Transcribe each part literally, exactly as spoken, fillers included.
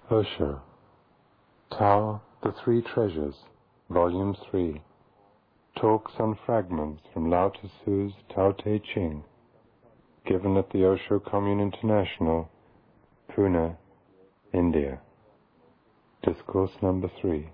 Osho, Tao, The Three Treasures, Volume three, Talks on Fragments from Lao Tzu's Tao Te Ching, given at the Osho Commune International, Pune, India. Discourse number three.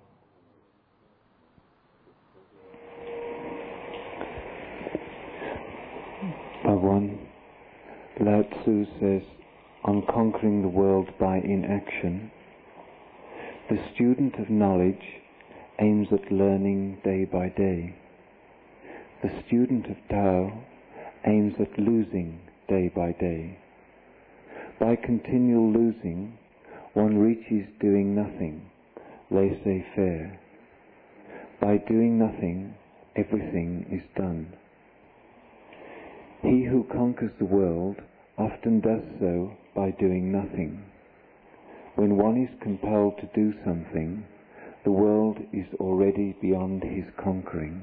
Bhagwan, Lao Tzu says, on conquering the world by inaction, the student of knowledge aims at learning day by day. The student of Tao aims at losing day by day. By continual losing, one reaches doing nothing, laissez-faire. By doing nothing, everything is done. He who conquers the world often does so by doing nothing. When one is compelled to do something, the world is already beyond his conquering.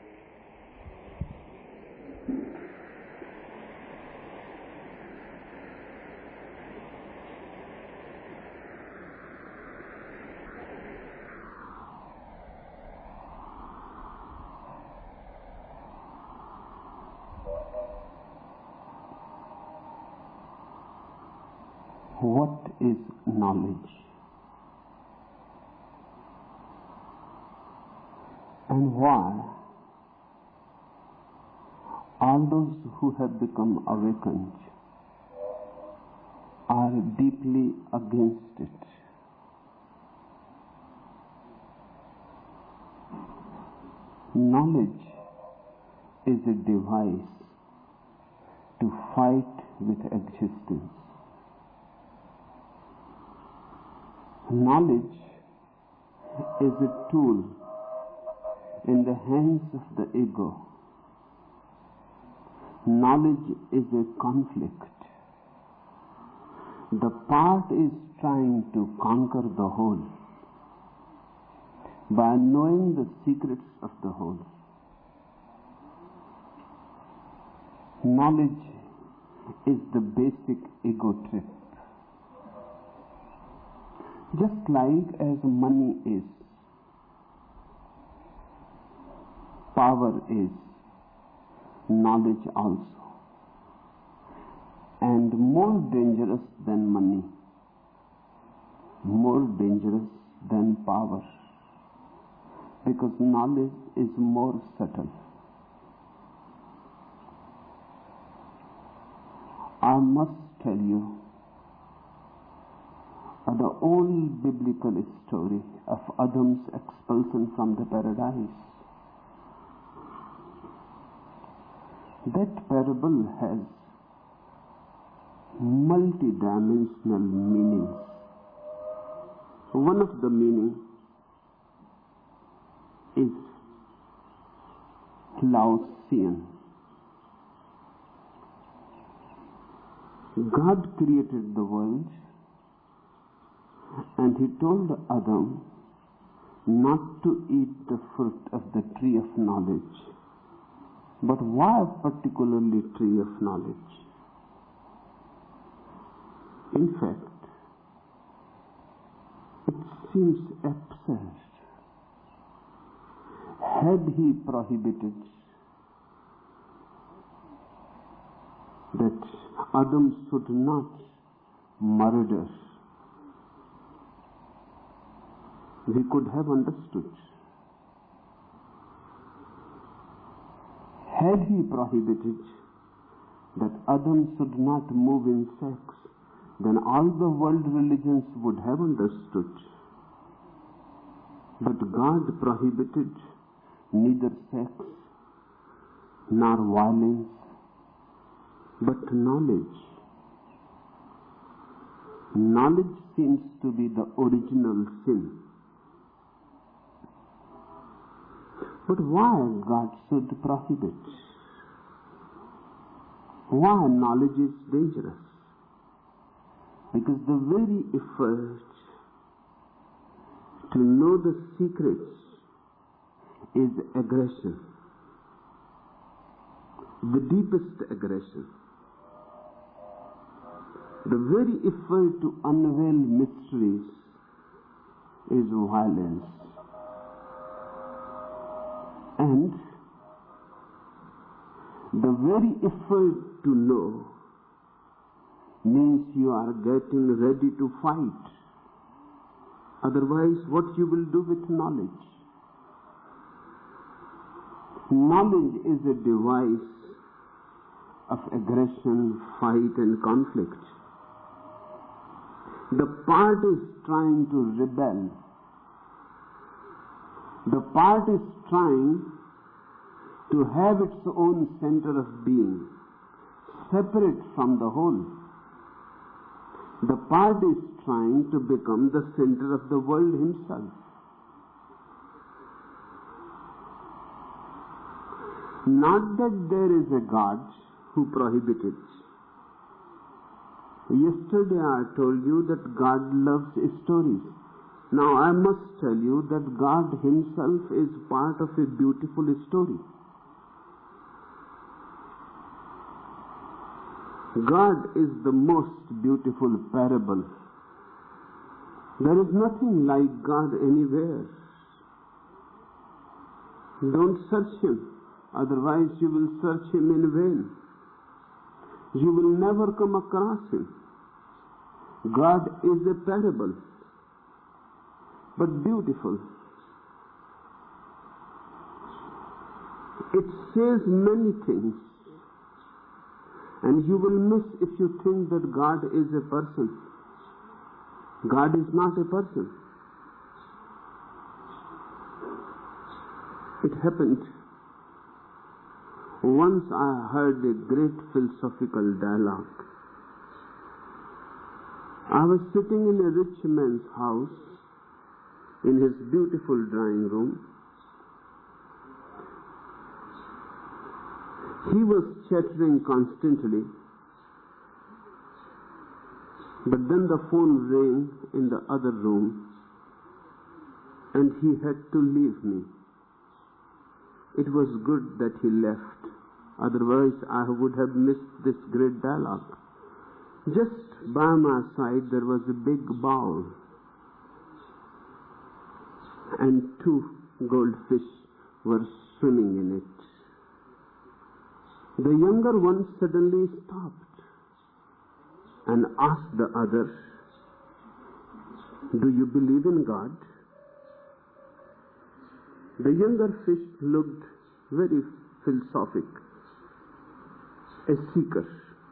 What is knowledge? And why all those who have become awakened are deeply against it? Knowledge is a device to fight with existence. Knowledge is a tool in the hands of the ego. Knowledge is a conflict. The part is trying to conquer the whole by knowing the secrets of the whole. Knowledge is the basic ego trip. Just like as money is, power is, knowledge also. And more dangerous than money, more dangerous than power, because knowledge is more subtle. I must tell you the old biblical story of Adam's expulsion from the paradise. That parable has multi-dimensional meanings. One of the meanings is Laotian. God created the world, and he told Adam not to eat the fruit of the tree of knowledge. But why particularly tree of knowledge? In fact, it seems absurd. Had he prohibited that Adam should not murder, we could have understood. Had he prohibited that Adam should not move in sex, then all the world religions would have understood. But God prohibited neither sex nor violence, but knowledge. Knowledge seems to be the original sin. But why God should prohibit? Why knowledge is dangerous? Because the very effort to know the secrets is aggression, the deepest aggression. The very effort to unveil mysteries is violence. And the very effort to know means you are getting ready to fight. Otherwise, what you will do with knowledge? Knowledge is a device of aggression, fight and conflict. The part is trying to rebel. The part is trying to have its own center of being, separate from the whole. The part is trying to become the center of the world himself. Not that there is a God who prohibits it. Yesterday I told you that God loves stories. Now I must tell you that God himself is part of a beautiful story. God is the most beautiful parable. There is nothing like God anywhere. Don't search him, otherwise you will search him in vain. You will never come across him. God is a parable, but beautiful. It says many things, and you will miss if you think that God is a person. God is not a person. It happened. Once I heard a great philosophical dialogue. I was sitting in a rich man's house, in his beautiful drawing room. He was chattering constantly, but then the phone rang in the other room, and he had to leave me. It was good that he left, otherwise I would have missed this great dialogue. Just by my side there was a big bowl, and two goldfish were swimming in it. The younger one suddenly stopped and asked the other, "Do you believe in God?" The younger fish looked very philosophic, a seeker.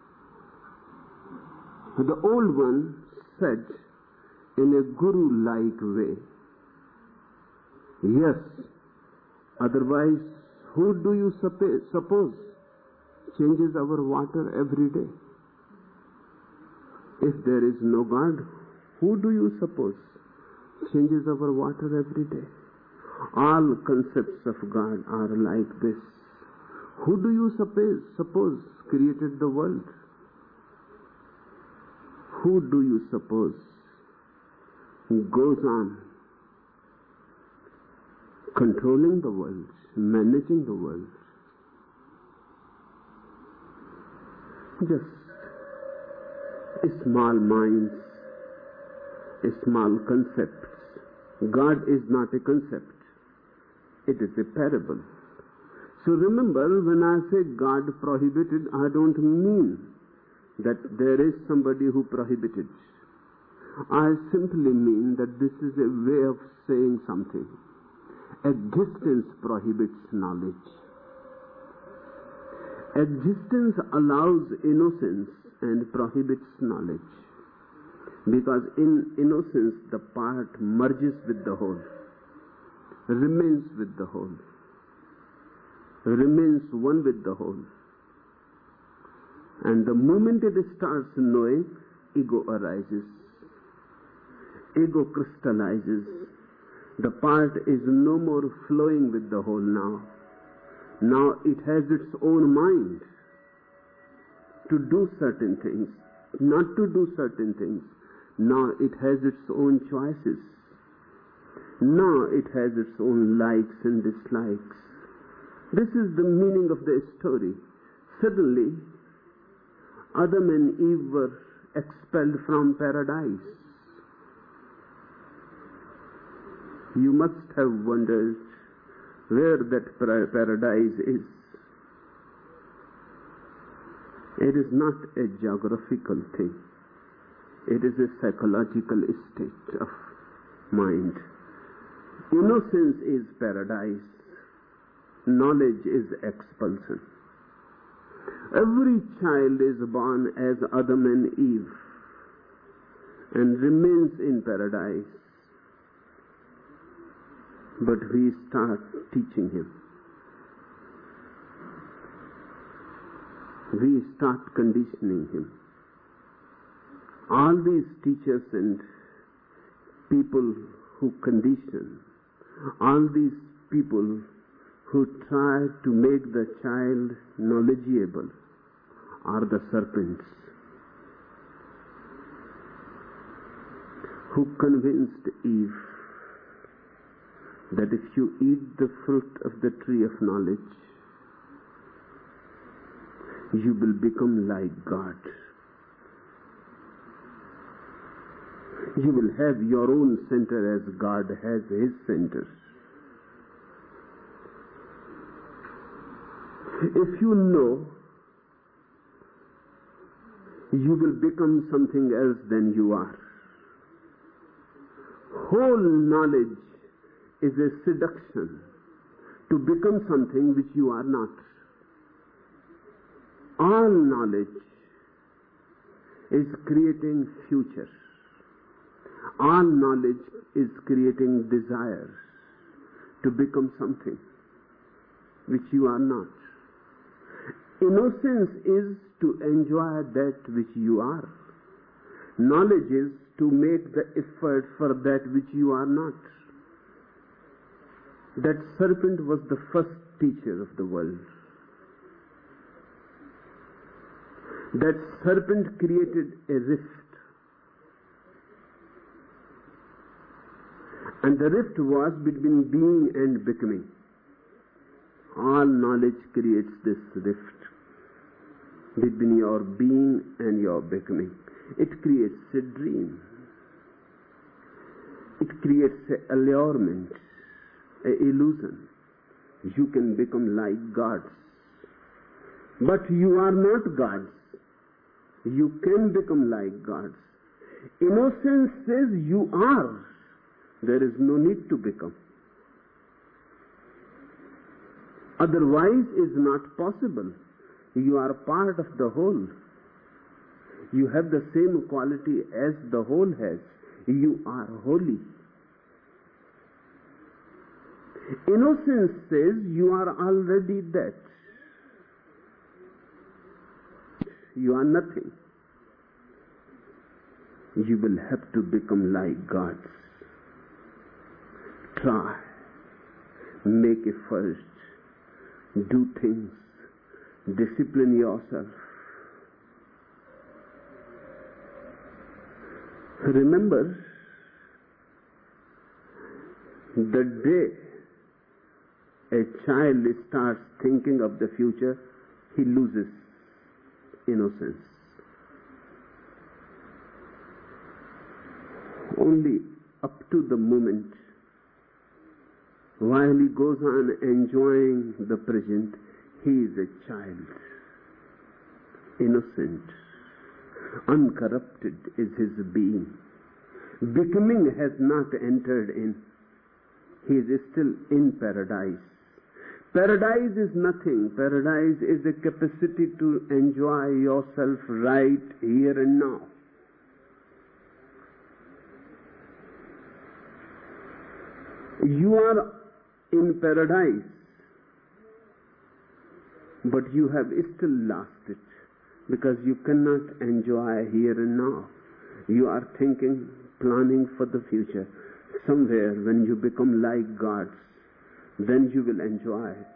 The old one said in a guru-like way, "Yes, otherwise who do you suppose changes our water every day? If there is no God, who do you suppose changes our water every day? All concepts of God are like this. Who do you suppose, suppose created the world? Who do you suppose goes on controlling the world, managing the world?" Just small minds, small concepts. God is not a concept. It is a parable. So remember, when I say God prohibited, I don't mean that there is somebody who prohibited. I simply mean that this is a way of saying something. Existence prohibits knowledge. Existence allows innocence and prohibits knowledge. Because in innocence the part merges with the whole, remains with the whole, remains one with the whole. And the moment it starts knowing, ego arises. Ego crystallizes. The part is no more flowing with the whole now. Now it has its own mind to do certain things, not to do certain things. Now it has its own choices. Now it has its own likes and dislikes. This is the meaning of the story. Suddenly, Adam and Eve were expelled from paradise. You must have wondered where that paradise is. It is not a geographical thing. It is a psychological state of mind. Innocence is paradise. Knowledge is expulsion. Every child is born as Adam and Eve and remains in paradise. But we start teaching him. We start conditioning him. All these teachers and people who condition, all these people who try to make the child knowledgeable are the serpents who convinced Eve that if you eat the fruit of the tree of knowledge, you will become like God. You will have your own center as God has His center. If you know, you will become something else than you are. Whole knowledge is a seduction to become something which you are not. All knowledge is creating future. All knowledge is creating desires to become something which you are not. Innocence is to enjoy that which you are. Knowledge is to make the effort for that which you are not. That serpent was the first teacher of the world. That serpent created a rift. And the rift was between being and becoming. All knowledge creates this rift between your being and your becoming. It creates a dream. It creates an allurement, an illusion. You can become like gods. But you are not gods. You can become like gods. Innocence says you are. There is no need to become. Otherwise is not possible. You are part of the whole. You have the same quality as the whole has. You are holy. Innocence says you are already that. You are nothing. You will have to become like gods. Try. Make efforts. Do things. Discipline yourself. Remember, the day a child starts thinking of the future, he loses innocence. Only up to the moment, while he goes on enjoying the present, he is a child. Innocent. Uncorrupted is his being. Becoming has not entered in. He is still in paradise. Paradise is nothing. Paradise is a capacity to enjoy yourself right here and now. You are in paradise, but you have still lost it because you cannot enjoy here and now. You are thinking, planning for the future. Somewhere when you become like gods, then you will enjoy it.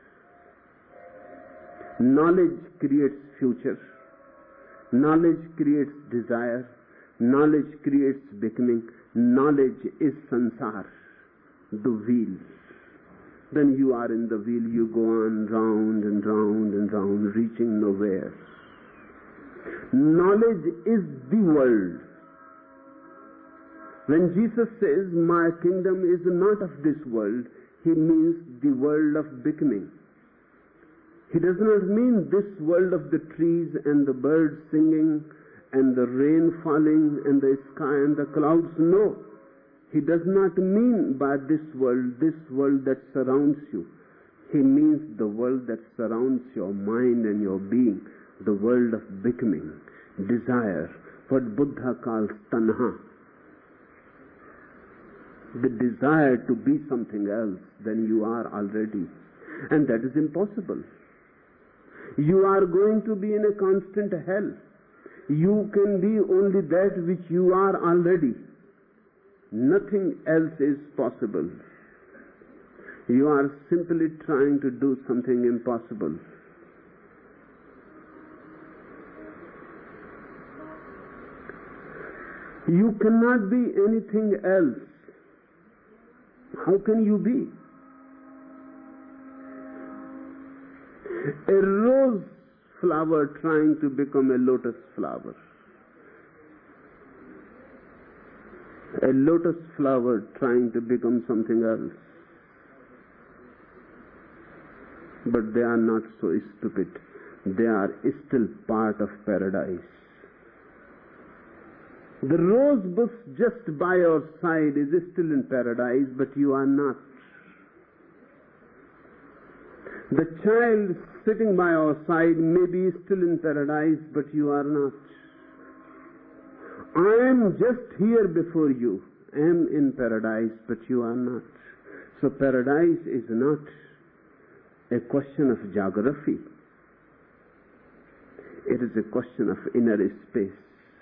Knowledge creates future. Knowledge creates desire. Knowledge creates becoming. Knowledge is sansar, the wheel. Then you are in the wheel, you go on round and round and round, reaching nowhere. Knowledge is the world. When Jesus says, my kingdom is not of this world, he means the world of becoming. He does not mean this world of the trees and the birds singing and the rain falling and the sky and the clouds. No. He does not mean by this world, this world that surrounds you. He means the world that surrounds your mind and your being, the world of becoming, desire, what Buddha calls tanha. The desire to be something else than you are already. And that is impossible. You are going to be in a constant hell. You can be only that which you are already. Nothing else is possible. You are simply trying to do something impossible. You cannot be anything else. How can you be? A rose flower trying to become a lotus flower. A lotus flower trying to become something else. But they are not so stupid. They are still part of paradise. The rose bush just by your side is still in paradise, but you are not. The child sitting by your side may be still in paradise, but you are not. I am just here before you. I am in paradise, but you are not. So paradise is not a question of geography. It is a question of inner space.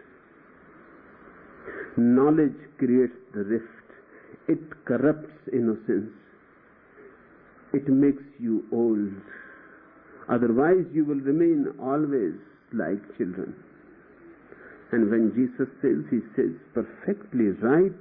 Knowledge creates the rift. It corrupts innocence. It makes you old. Otherwise you will remain always like children. And when Jesus says, he says perfectly right,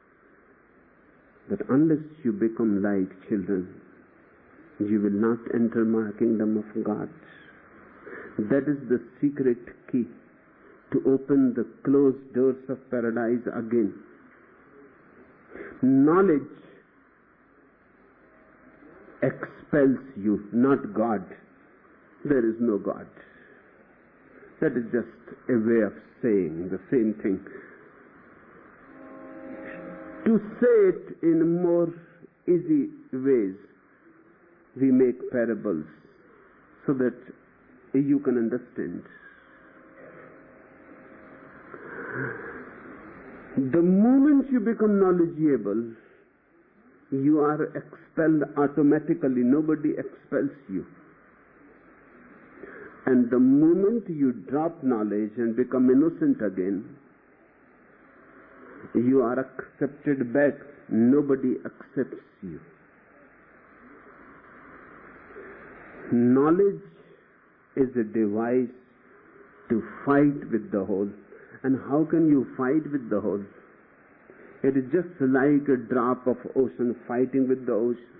that unless you become like children, you will not enter my kingdom of God. That is the secret key to open the closed doors of paradise again. Knowledge expels you, not God. There is no God. That is just a way of saying the same thing. To say it in more easy ways, we make parables so that you can understand. The moment you become knowledgeable, you are expelled automatically. Nobody expels you. And the moment you drop knowledge and become innocent again, you are accepted back. Nobody accepts you. Knowledge is a device to fight with the whole. And how can you fight with the whole? It is just like a drop of ocean fighting with the ocean.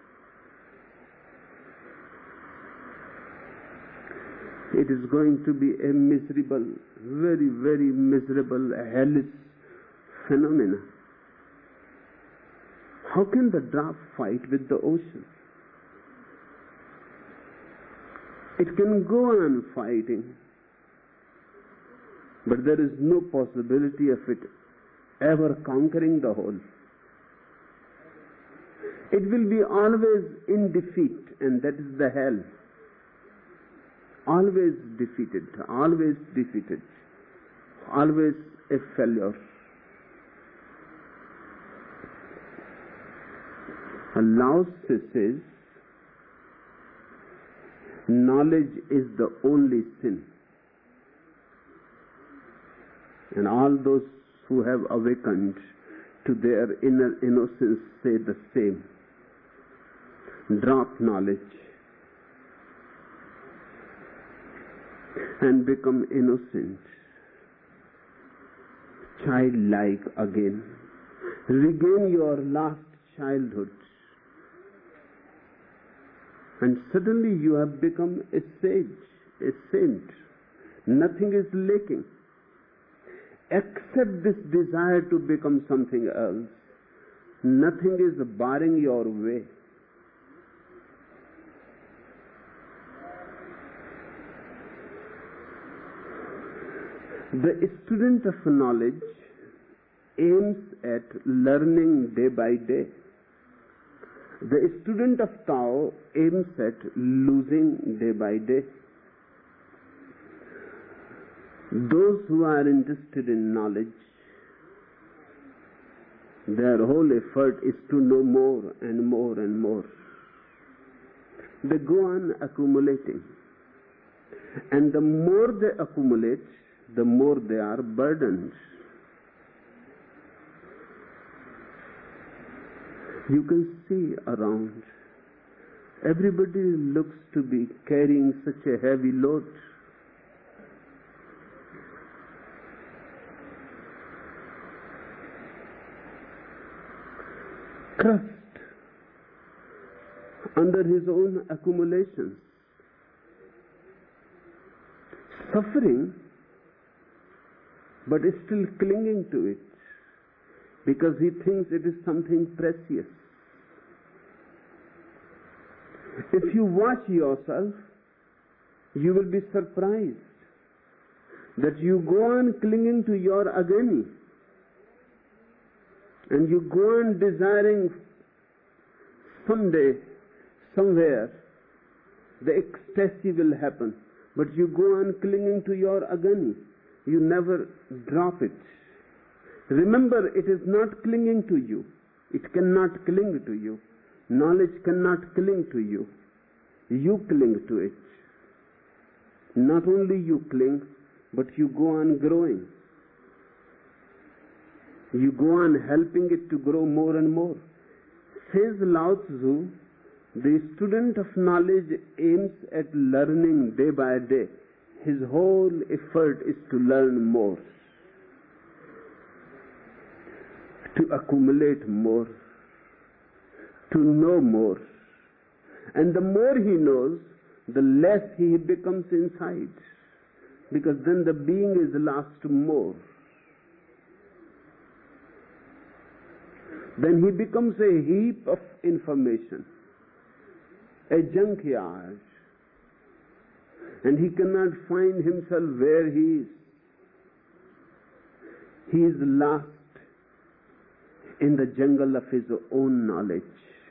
It is going to be a miserable, very, very miserable, hellish phenomena. How can the drop fight with the ocean? It can go on fighting, but there is no possibility of it ever conquering the whole. It will be always in defeat, and that is the hell. Always defeated, always defeated, always a failure. Lao Tzu says, knowledge is the only sin. And all those who have awakened to their inner innocence say the same. Drop knowledge and become innocent, childlike again. Regain your lost childhood. And suddenly you have become a sage, a saint. Nothing is lacking. Accept this desire to become something else. Nothing is barring your way. The student of knowledge aims at learning day by day. The student of Tao aims at losing day by day. Those who are interested in knowledge, their whole effort is to know more and more and more. They go on accumulating. And the more they accumulate, the more they are burdened. You can see around. Everybody looks to be carrying such a heavy load. Crushed under his own accumulations. Suffering, but is still clinging to it because he thinks it is something precious. If you watch yourself, you will be surprised that you go on clinging to your agony and you go on desiring someday, somewhere, the ecstasy will happen, but you go on clinging to your agony. You never drop it. Remember, it is not clinging to you. It cannot cling to you. Knowledge cannot cling to you. You cling to it. Not only you cling, but you go on growing. You go on helping it to grow more and more. Says Lao Tzu, the student of knowledge aims at learning day by day. His whole effort is to learn more, to accumulate more, to know more. And the more he knows, the less he becomes inside, because then the being is lost more. Then he becomes a heap of information, a junkyard, and he cannot find himself where he is. He is lost in the jungle of his own knowledge.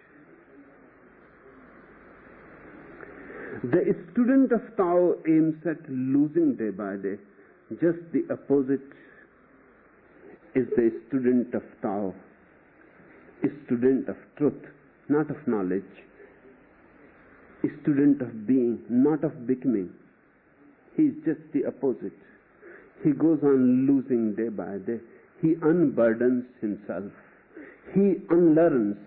The student of Tao aims at losing day by day. Just the opposite is the student of Tao, a student of truth, not of knowledge. A student of being, not of becoming. He is just the opposite. He goes on losing day by day. He unburdens himself. He unlearns.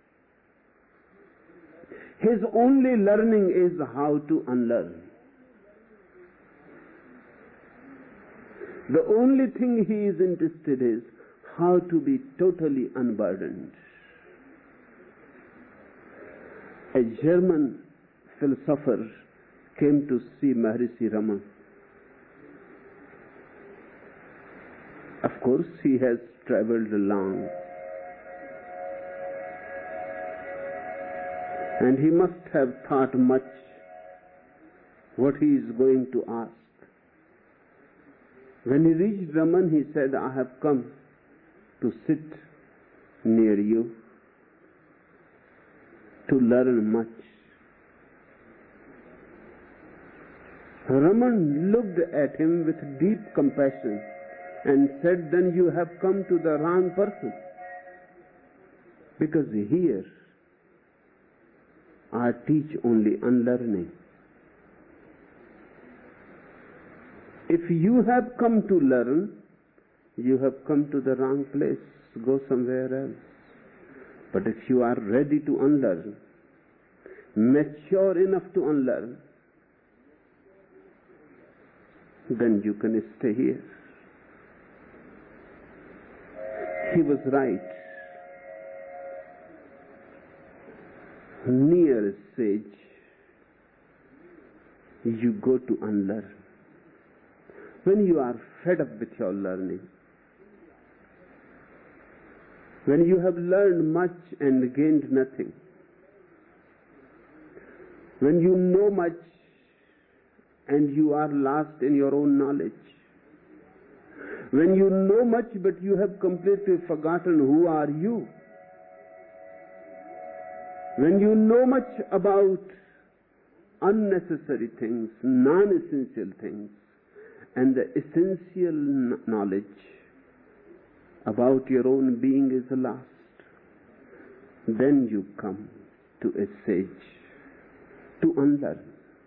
His only learning is how to unlearn. The only thing he is interested in is how to be totally unburdened. A German philosopher came to see Maharishi Raman. Of course, he has traveled long, and he must have thought much what he is going to ask. When he reached Raman, he said, "I have come to sit near you, to learn much." Raman looked at him with deep compassion and said, "Then you have come to the wrong person, because here I teach only unlearning. If you have come to learn, you have come to the wrong place. Go somewhere else. But if you are ready to unlearn, mature enough to unlearn, then you can stay here." He was right. Near a sage, you go to unlearn. When you are fed up with your learning, when you have learned much and gained nothing, when you know much and you are lost in your own knowledge, when you know much but you have completely forgotten who are you, when you know much about unnecessary things, non-essential things, and the essential knowledge about your own being is lost, then you come to a sage to unlearn.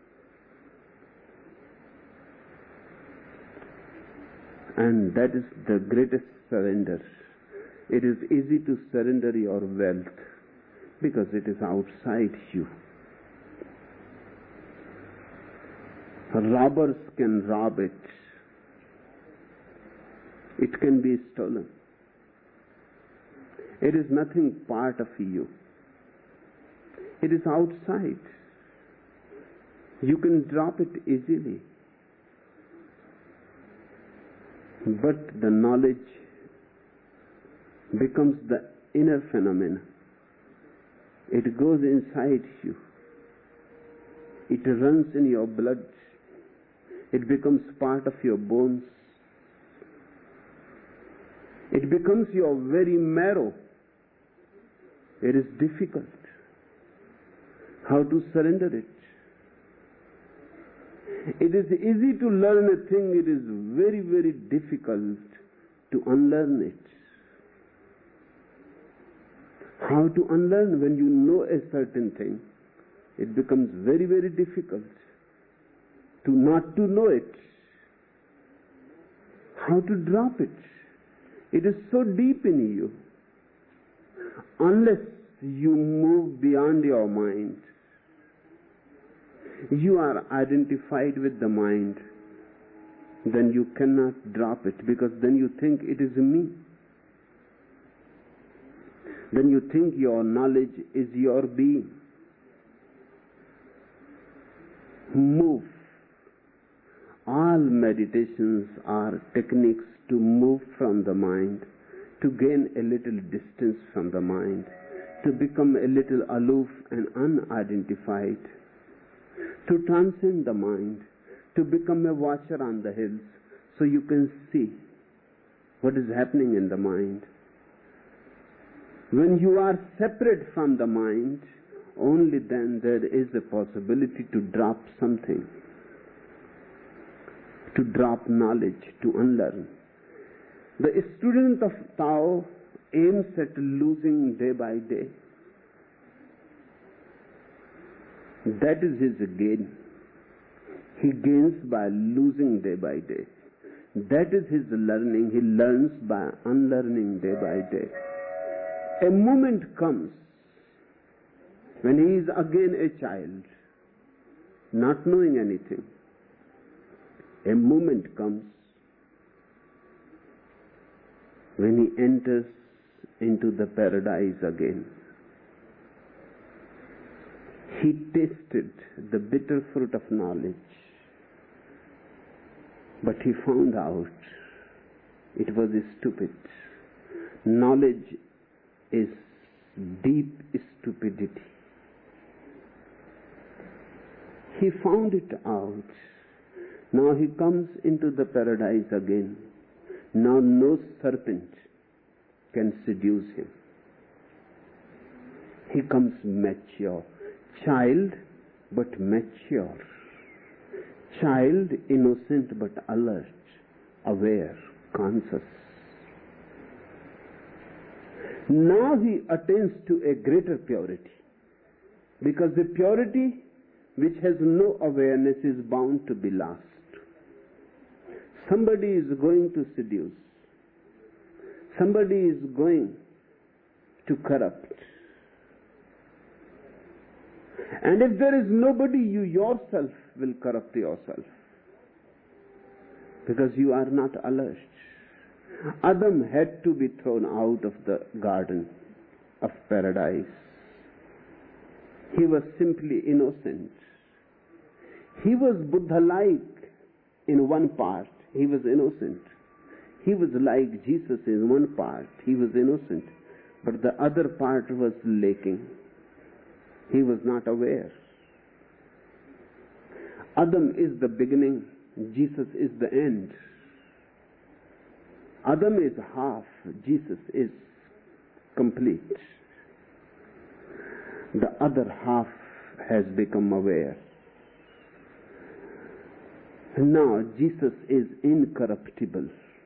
And that is the greatest surrender. It is easy to surrender your wealth because it is outside you. Robbers can rob it. It can be stolen. It is nothing part of you. It is outside. You can drop it easily. But the knowledge becomes the inner phenomena. It goes inside you. It runs in your blood. It becomes part of your bones. It becomes your very marrow. It is difficult. How to surrender it? It is easy to learn a thing. It is very, very difficult to unlearn it. How to unlearn when you know a certain thing? It becomes very, very difficult to not to know it. How to drop it? It is so deep in you. Unless you move beyond your mind, you are identified with the mind, then you cannot drop it, because then you think it is me. Then you think your knowledge is your being. Move. All meditations are techniques to move from the mind, to gain a little distance from the mind, to become a little aloof and unidentified, to transcend the mind, to become a watcher on the hills, so you can see what is happening in the mind. When you are separate from the mind, only then there is a possibility to drop something, to drop knowledge, to unlearn. The student of Tao aims at losing day by day. That is his gain. He gains by losing day by day. That is his learning. He learns by unlearning day by day. A moment comes when he is again a child, not knowing anything. A moment comes when he enters into the paradise again. He tasted the bitter fruit of knowledge, but he found out it was stupid. Knowledge is deep stupidity. He found it out. Now he comes into the paradise again. Now no serpent can seduce him. He comes mature. Child, but mature. Child, innocent, but alert, aware, conscious. Now he attains to a greater purity, because the purity which has no awareness is bound to be lost. Somebody is going to seduce. Somebody is going to corrupt. And if there is nobody, you yourself will corrupt yourself, because you are not alert. Adam had to be thrown out of the garden of paradise. He was simply innocent. He was Buddha-like in one part. He was innocent. He was like Jesus in one part. He was innocent. but the other part was lacking. He was not aware. Adam is the beginning, Jesus is the end. Adam is half, Jesus is complete. The other half has become aware. Now Jesus is incorruptible.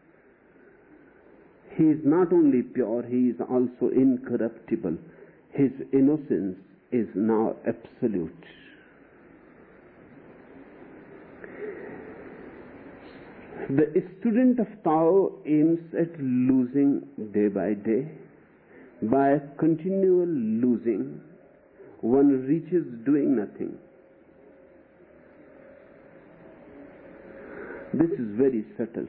He is not only pure, he is also incorruptible. His innocence is now absolute. The student of Tao aims at losing day by day. By continual losing, one reaches doing nothing. This is very subtle.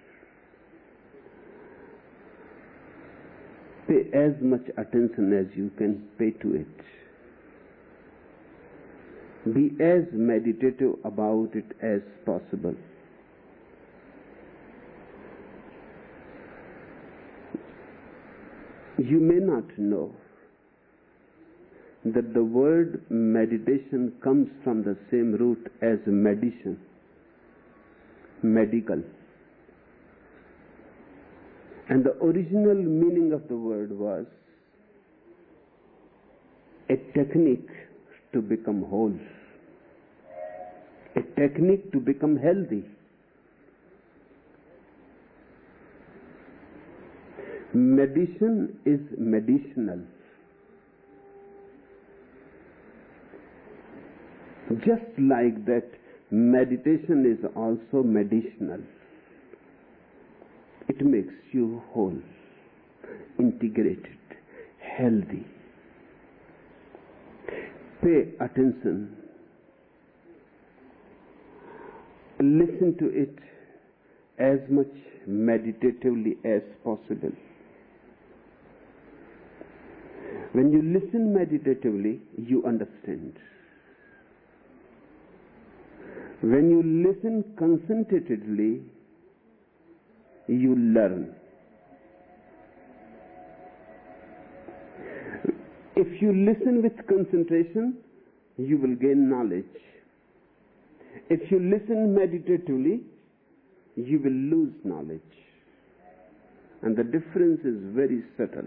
Pay as much attention as you can pay to it. Be as meditative about it as possible. You may not know that the word meditation comes from the same root as medicine, medical. And the original meaning of the word was a technique to become whole, a technique to become healthy. Medicine is medicinal. Just like that, meditation is also medicinal. It makes you whole, integrated, healthy. Pay attention. Listen to it as much meditatively as possible. When you listen meditatively, you understand. When you listen concentratedly, you learn. If you listen with concentration, you will gain knowledge. If you listen meditatively, you will lose knowledge. And the difference is very subtle.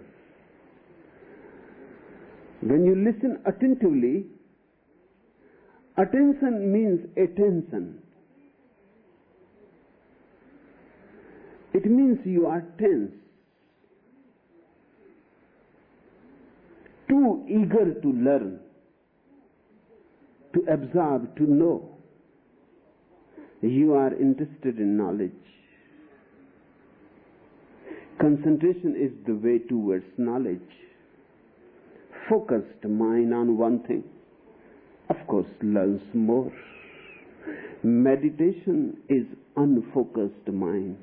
When you listen attentively, attention means attention. It means you are tense, too eager to learn, to absorb, to know. You are interested in knowledge. Concentration is the way towards knowledge. Focused mind on one thing, of course, learns more. Meditation is unfocused mind.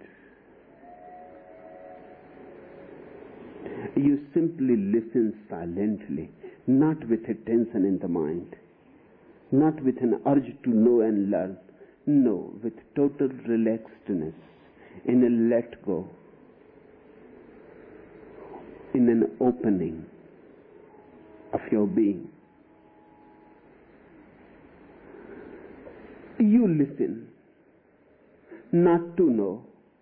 You simply listen silently, not with a tension in the mind, not with an urge to know and learn. No, with total relaxedness, in a let go, in an opening of your being. You listen, not to know.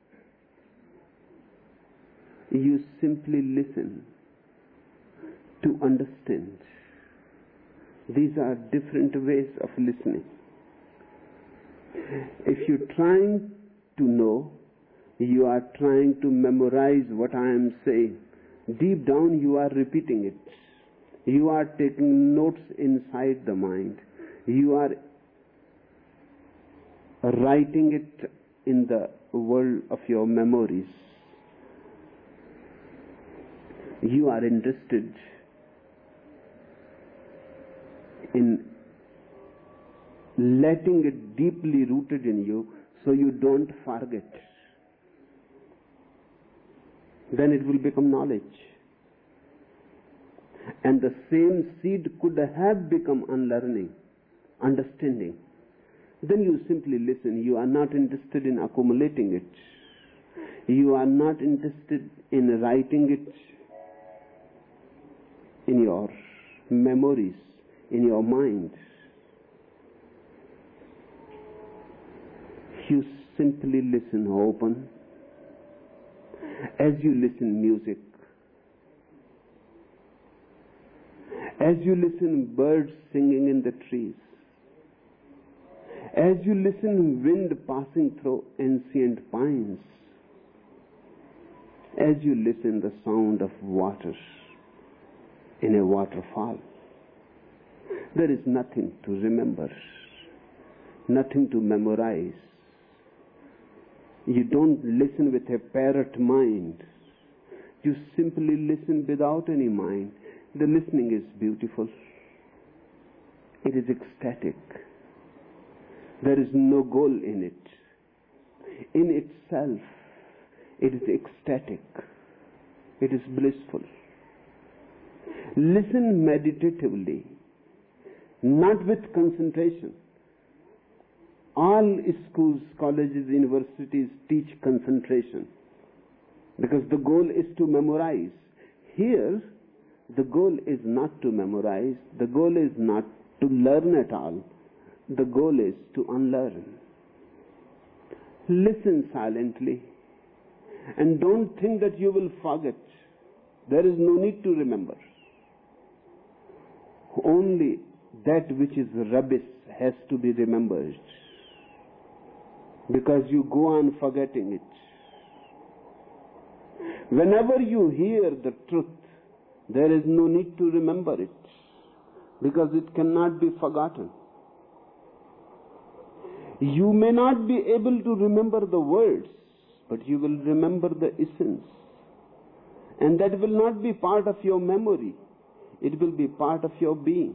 You simply listen to understand. These are different ways of listening. If you're trying to know, you are trying to memorize what I am saying. Deep down you are repeating it. You are taking notes inside the mind. You are writing it in the world of your memories. You are interested in letting it deeply rooted in you so you don't forget. Then it will become knowledge. And the same seed could have become unlearning, understanding. Then you simply listen. You are not interested in accumulating it. You are not interested in writing it. in your memories, in your mind. You simply listen open. As you listen music, as you listen birds singing in the trees, as you listen wind passing through ancient pines, as you listen the sound of water in a waterfall, there is nothing to remember, nothing to memorize. You don't listen with a parrot mind. You simply listen without any mind. The listening is beautiful. It is ecstatic. There is no goal in it. In itself, it is ecstatic. It is blissful. Listen meditatively, not with concentration. All schools, colleges, universities teach concentration because the goal is to memorize. Here, the goal is not to memorize. The goal is not to learn at all. The goal is to unlearn. Listen silently and don't think that you will forget. There is no need to remember. Only that which is rubbish has to be remembered, because you go on forgetting it. Whenever you hear the truth, there is no need to remember it, because it cannot be forgotten. You may not be able to remember the words, but you will remember the essence. And that will not be part of your memory. It will be part of your being.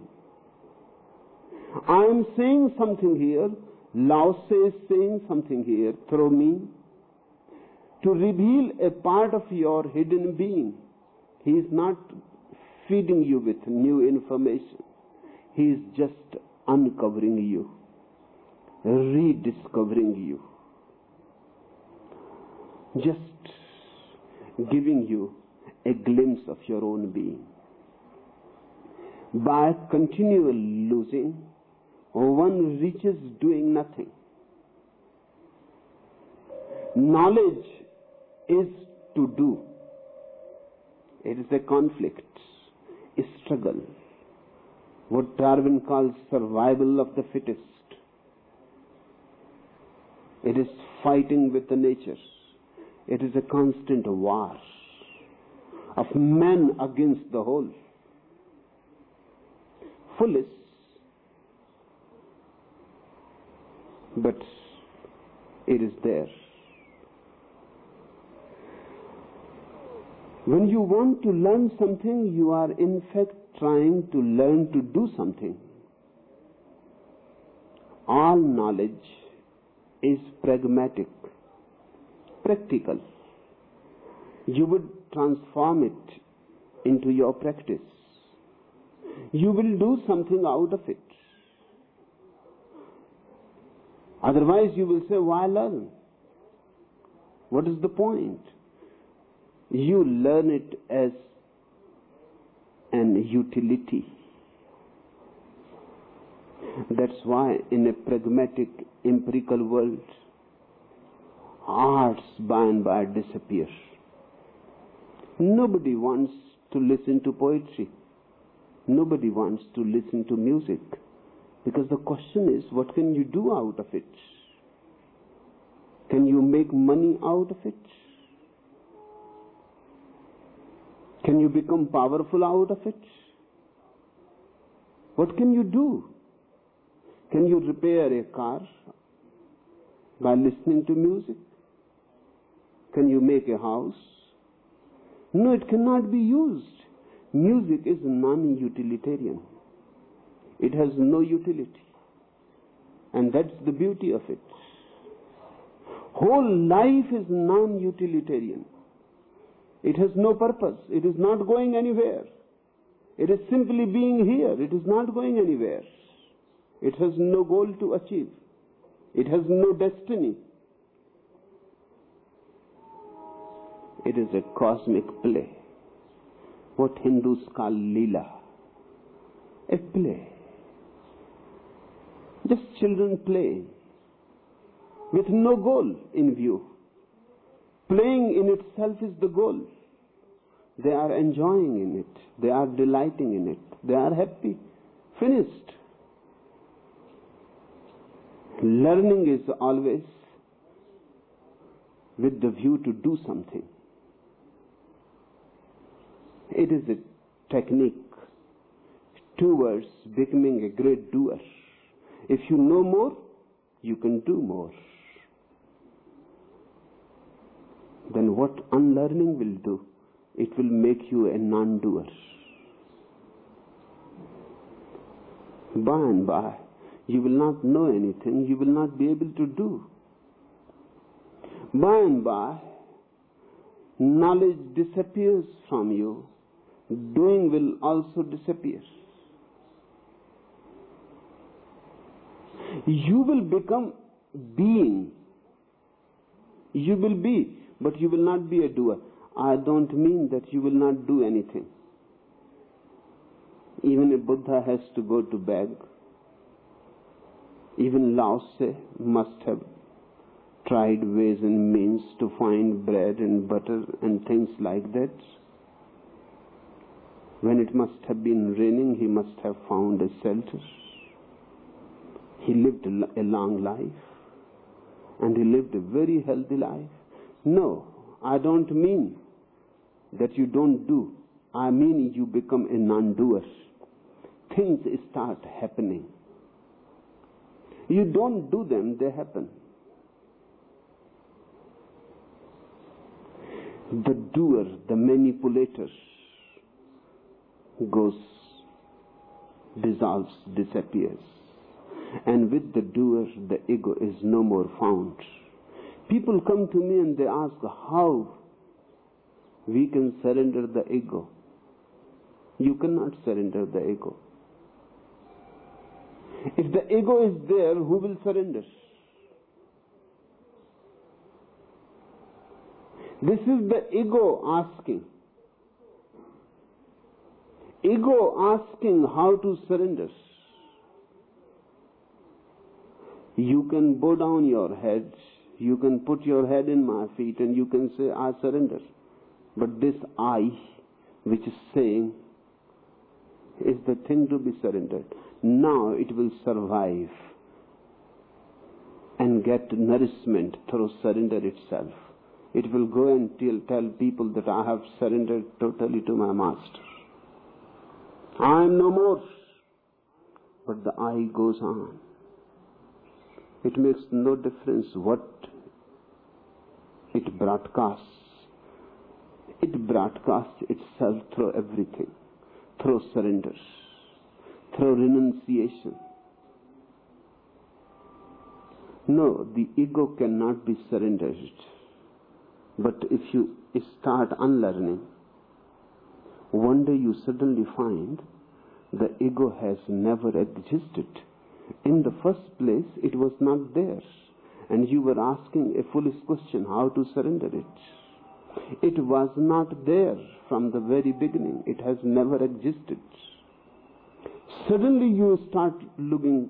I am saying something here. Lao Tse is saying something here through me to reveal a part of your hidden being. He is not feeding you with new information. He is just uncovering you, rediscovering you, just giving you a glimpse of your own being. By continual losing, one reaches doing nothing. Knowledge is to do. It is a conflict, a struggle, what Darwin calls survival of the fittest. It is fighting with the nature. It is a constant war of man against the whole. Foolish, but it is there. When you want to learn something, you are in fact trying to learn to do something. All knowledge is pragmatic, practical. You would transform it into your practice. You will do something out of it. Otherwise you will say, why learn? What is the point? You learn it as an utility. That's why in a pragmatic, empirical world, arts by and by disappear. Nobody wants to listen to poetry. Nobody wants to listen to music. Because the question is, what can you do out of it? Can you make money out of it? Can you become powerful out of it? What can you do? Can you repair a car by listening to music? Can you make a house? No, it cannot be used. Music is non-utilitarian. It has no utility. And that's the beauty of it. Whole life is non-utilitarian. It has no purpose. It is not going anywhere. It is simply being here. It is not going anywhere. It has no goal to achieve. It has no destiny. It is a cosmic play. what Hindus call Leela, a play. Just children playing with no goal in view. Playing in itself is the goal. They are enjoying in it. They are delighting in it. They are happy. Finished. Learning is always with the view to do something. It is a technique towards becoming a great doer. If you know more, you can do more. Then what unlearning will do? It will make you a non-doer. By and by, you will not know anything, you will not be able to do. By and by, knowledge disappears from you, doing will also disappear. You will become being. You will be, but you will not be a doer. I don't mean that you will not do anything. Even a Buddha has to go to beg. Even Lao Tse must have tried ways and means to find bread and butter and things like that. When it must have been raining, he must have found a shelter. He lived a long life, and he lived a very healthy life. No, I don't mean that you don't do. I mean you become a non-doer. Things start happening. You don't do them, they happen. The doer, the manipulator, goes, dissolves, disappears. And with the doer, the ego is no more found. People come to me and they ask how we can surrender the ego. You cannot surrender the ego. If the ego is there, who will surrender? This is the ego asking. Ego asking how to surrender. You can bow down your head, you can put your head in my feet, and you can say, I surrender. But this I, which is saying, is the thing to be surrendered. Now it will survive and get nourishment through surrender itself. It will go and tell, tell people that I have surrendered totally to my master. I am no more. But the I goes on. It makes no difference what it broadcasts. It broadcasts itself through everything, through surrender, through renunciation. No, the ego cannot be surrendered. But if you start unlearning, one day you suddenly find the ego has never existed. In the first place, it was not there. And you were asking a foolish question, how to surrender it. It was not there from the very beginning. It has never existed. Suddenly you start looking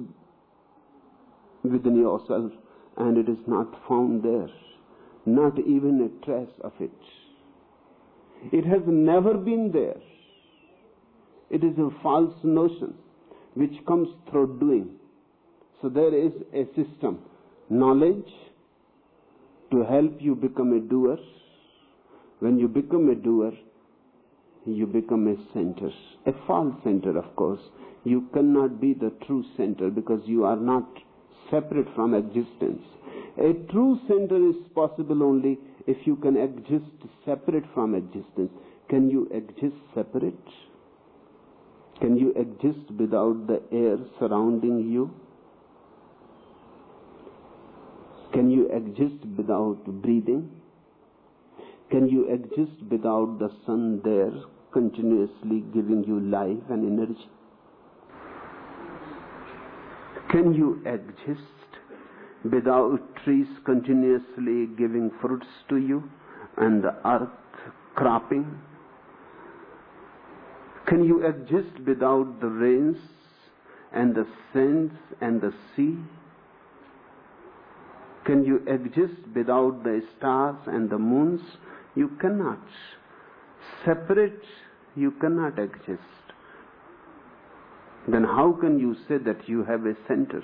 within yourself and it is not found there. Not even a trace of it. It has never been there. It is a false notion which comes through doing. So there is a system, knowledge to help you become a doer. When you become a doer, you become a center, a false center, of course. You cannot be the true center because you are not separate from existence. A true center is possible only if you can exist separate from existence. Can you exist separate? Can you exist without the air surrounding you? Can you exist without breathing? Can you exist without the sun there continuously giving you life and energy? Can you exist without trees continuously giving fruits to you and the earth cropping? Can you exist without the rains and the sands and the sea? Can you exist without the stars and the moons? You cannot. Separate, you cannot exist. Then how can you say that you have a center?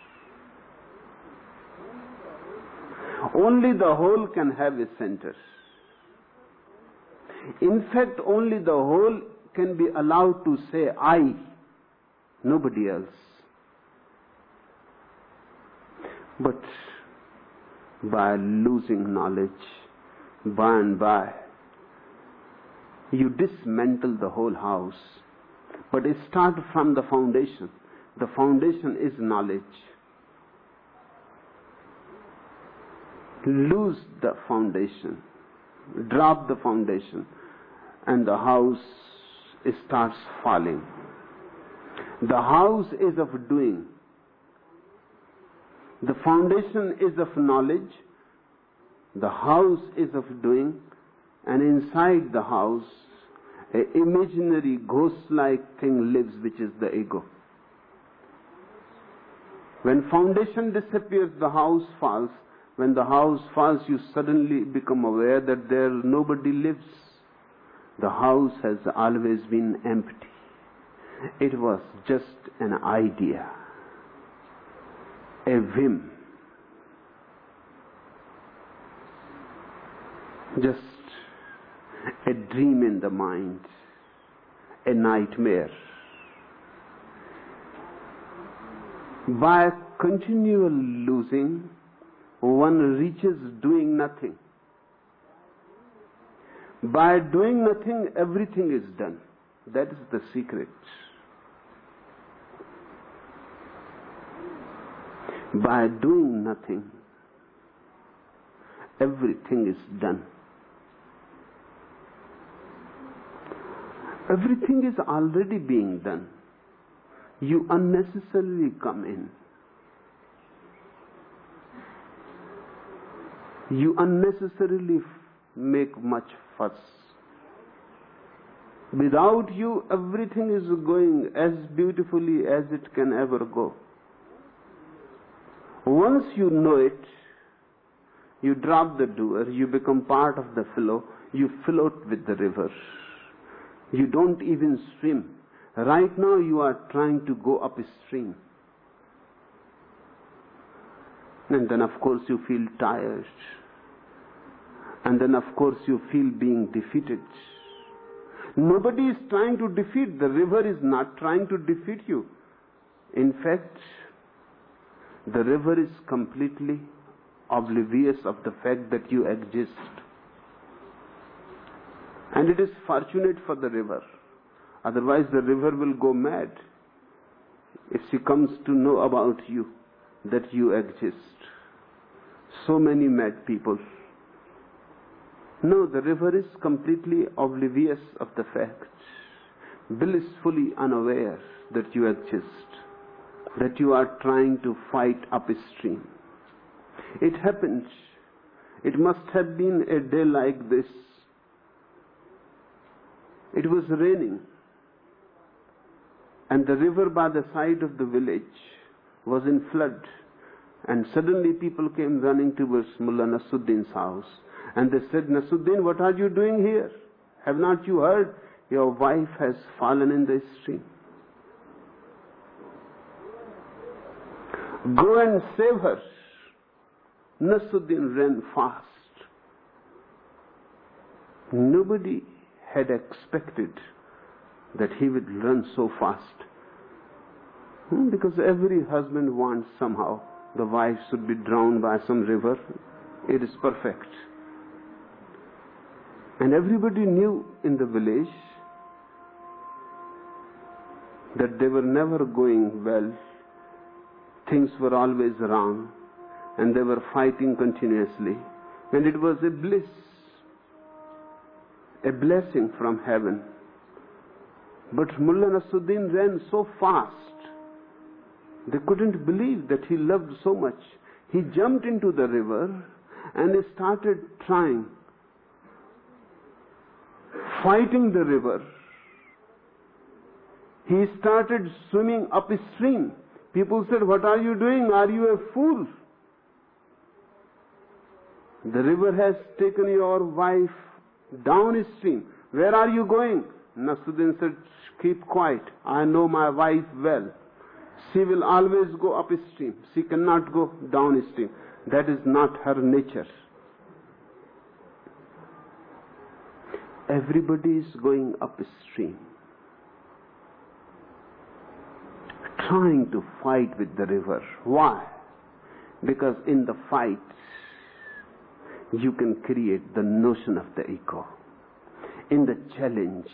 Only the whole can have a center. In fact, only the whole can be allowed to say I, nobody else. But by losing knowledge, by and by, you dismantle the whole house. But start from the foundation. The foundation is knowledge. Lose the foundation, drop the foundation, and the house starts falling. The house is of doing. The foundation is of knowledge. The house is of doing. And inside the house, an imaginary ghost-like thing lives, which is the ego. When foundation disappears, the house falls. When the house falls, you suddenly become aware that there nobody lives. The house has always been empty. It was just an idea, a whim, just a dream in the mind, a nightmare. By continual losing, one reaches doing nothing. By doing nothing, everything is done. That is the secret. By doing nothing, everything is done. Everything is already being done. You unnecessarily come in. You unnecessarily make much fuss. Without you, everything is going as beautifully as it can ever go. Once you know it, you drop the doer, you become part of the flow, you float with the river. You don't even swim. Right now you are trying to go upstream. And then of course you feel tired. And then of course you feel being defeated. Nobody is trying to defeat. The river is not trying to defeat you. In fact, the river is completely oblivious of the fact that you exist. And it is fortunate for the river. Otherwise the river will go mad if she comes to know about you, that you exist. So many mad people. No, the river is completely oblivious of the fact, blissfully unaware that you exist, that you are trying to fight upstream. It happens. It must have been a day like this. It was raining, and the river by the side of the village was in flood, and suddenly people came running towards Mullah Nasruddin's house. And they said, Nasruddin, what are you doing here? Have not you heard? Your wife has fallen in the stream. Go and save her. Nasruddin ran fast. Nobody had expected that he would run so fast. Because every husband wants somehow the wife should be drowned by some river. It is perfect. And everybody knew in the village that they were never going well. Things were always wrong. And they were fighting continuously. And it was a bliss, a blessing from heaven. But Mullah Nasruddin ran so fast, they couldn't believe that he loved so much. He jumped into the river and he started trying, fighting the river He started swimming upstream. People said, "What are you doing? Are you a fool? The river has taken your wife downstream. Where are you going?" Nasruddin said, "Keep quiet. I know my wife well. She will always go upstream. She cannot go downstream. That is not her nature." Everybody is going upstream, trying to fight with the river. Why? Because in the fight, you can create the notion of the ego. In the challenge,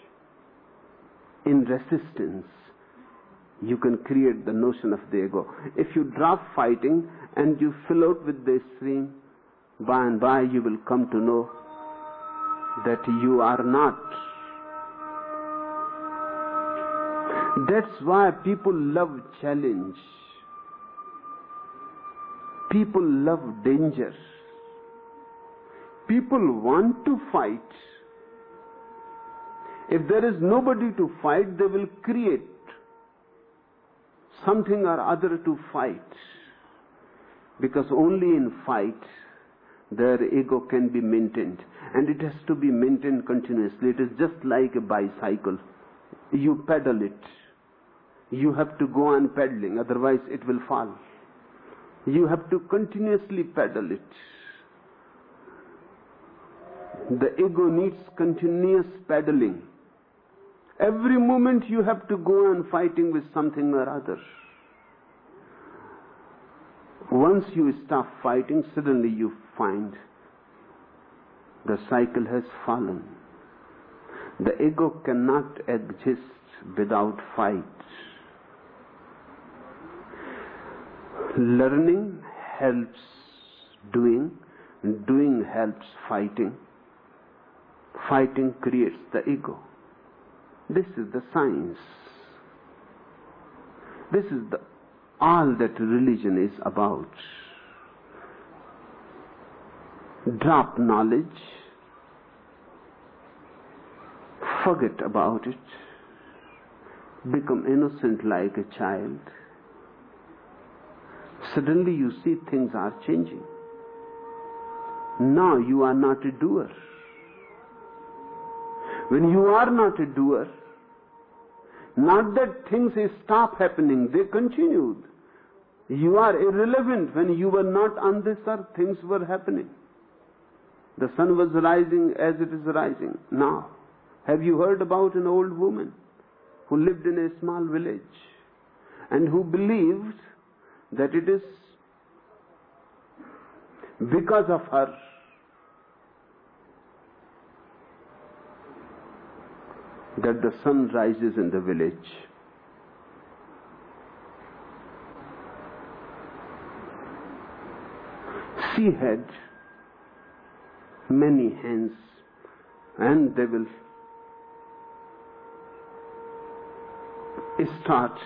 in resistance, you can create the notion of the ego. If you drop fighting and you float with the stream, by and by you will come to know that you are not. That's why people love challenge. People love danger. People want to fight. If there is nobody to fight, they will create something or other to fight. Because only in fight their ego can be maintained. And it has to be maintained continuously. It is just like a bicycle. You pedal it. You have to go on pedaling, otherwise it will fall. You have to continuously pedal it. The ego needs continuous pedaling. Every moment you have to go on fighting with something or other. Once you stop fighting, suddenly you find the cycle has fallen. The ego cannot exist without fight. Learning helps doing, doing helps fighting. Fighting creates the ego. This is the science. This is the, all that religion is about. Drop knowledge, forget about it, become innocent like a child. Suddenly you see things are changing. Now you are not a doer. When you are not a doer, not that things stop happening, they continued. You are irrelevant. When you were not on this earth, things were happening. The sun was rising as it is rising now. Have you heard about an old woman who lived in a small village and who believed that it is because of her that the sun rises in the village? She had many hands, and they will start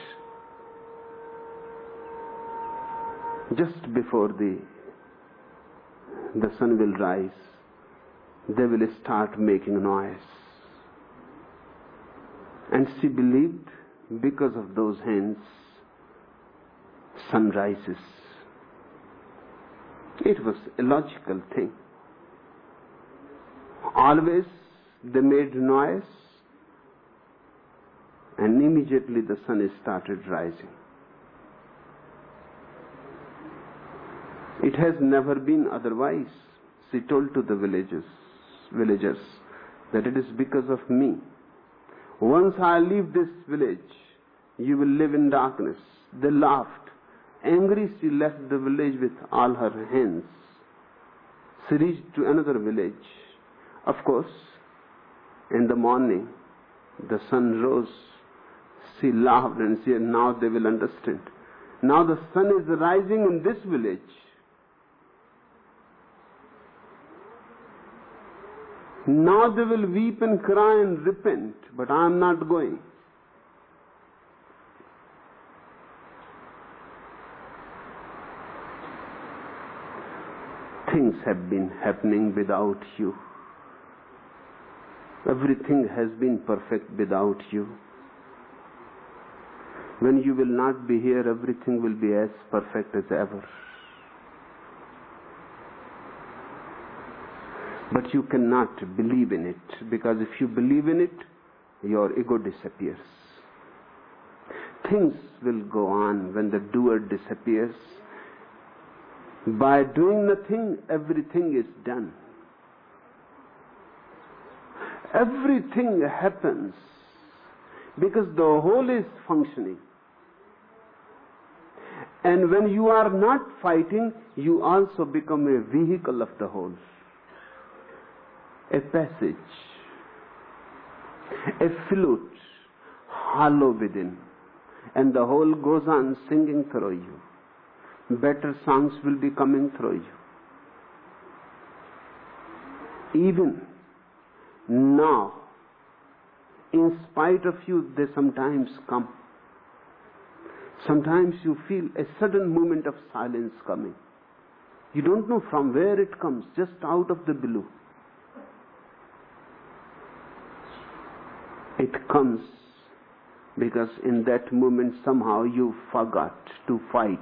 just before the the sun will rise. They will start making noise. And she believed because of those hands, sun rises. It was a logical thing. Always they made noise, and immediately the sun started rising. It has never been otherwise. She told to the villagers, villagers that it is because of me. Once I leave this village, you will live in darkness. They laughed. Angry, she left the village with all her hands. She reached to another village. Of course, in the morning, the sun rose. She laughed and said, now they will understand. Now the sun is rising in this village. Now they will weep and cry and repent, but I am not going. Things have been happening without you. Everything has been perfect without you. When you will not be here, everything will be as perfect as ever. But you cannot believe in it, because if you believe in it, your ego disappears. Things will go on when the doer disappears. By doing nothing, everything is done. Everything happens because the whole is functioning. And when you are not fighting, you also become a vehicle of the whole. A passage, a flute, hollow within, and the whole goes on singing through you. Better songs will be coming through you. Even now, in spite of you, they sometimes come. Sometimes you feel a sudden moment of silence coming. You don't know from where it comes, just out of the blue. It comes because in that moment somehow you forgot to fight.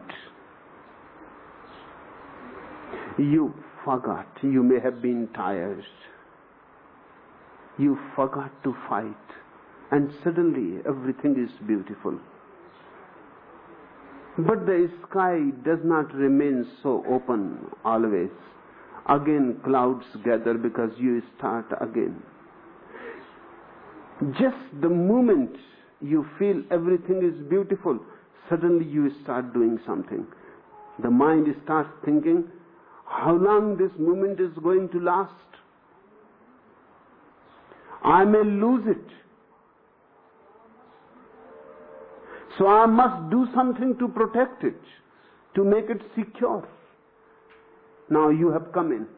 You forgot. You may have been tired. You forgot to fight. And suddenly everything is beautiful. But the sky does not remain so open always. Again clouds gather because you start again. Just the moment you feel everything is beautiful, suddenly you start doing something. The mind starts thinking, how long this moment is going to last? I may lose it. So I must do something to protect it, to make it secure. Now you have come in.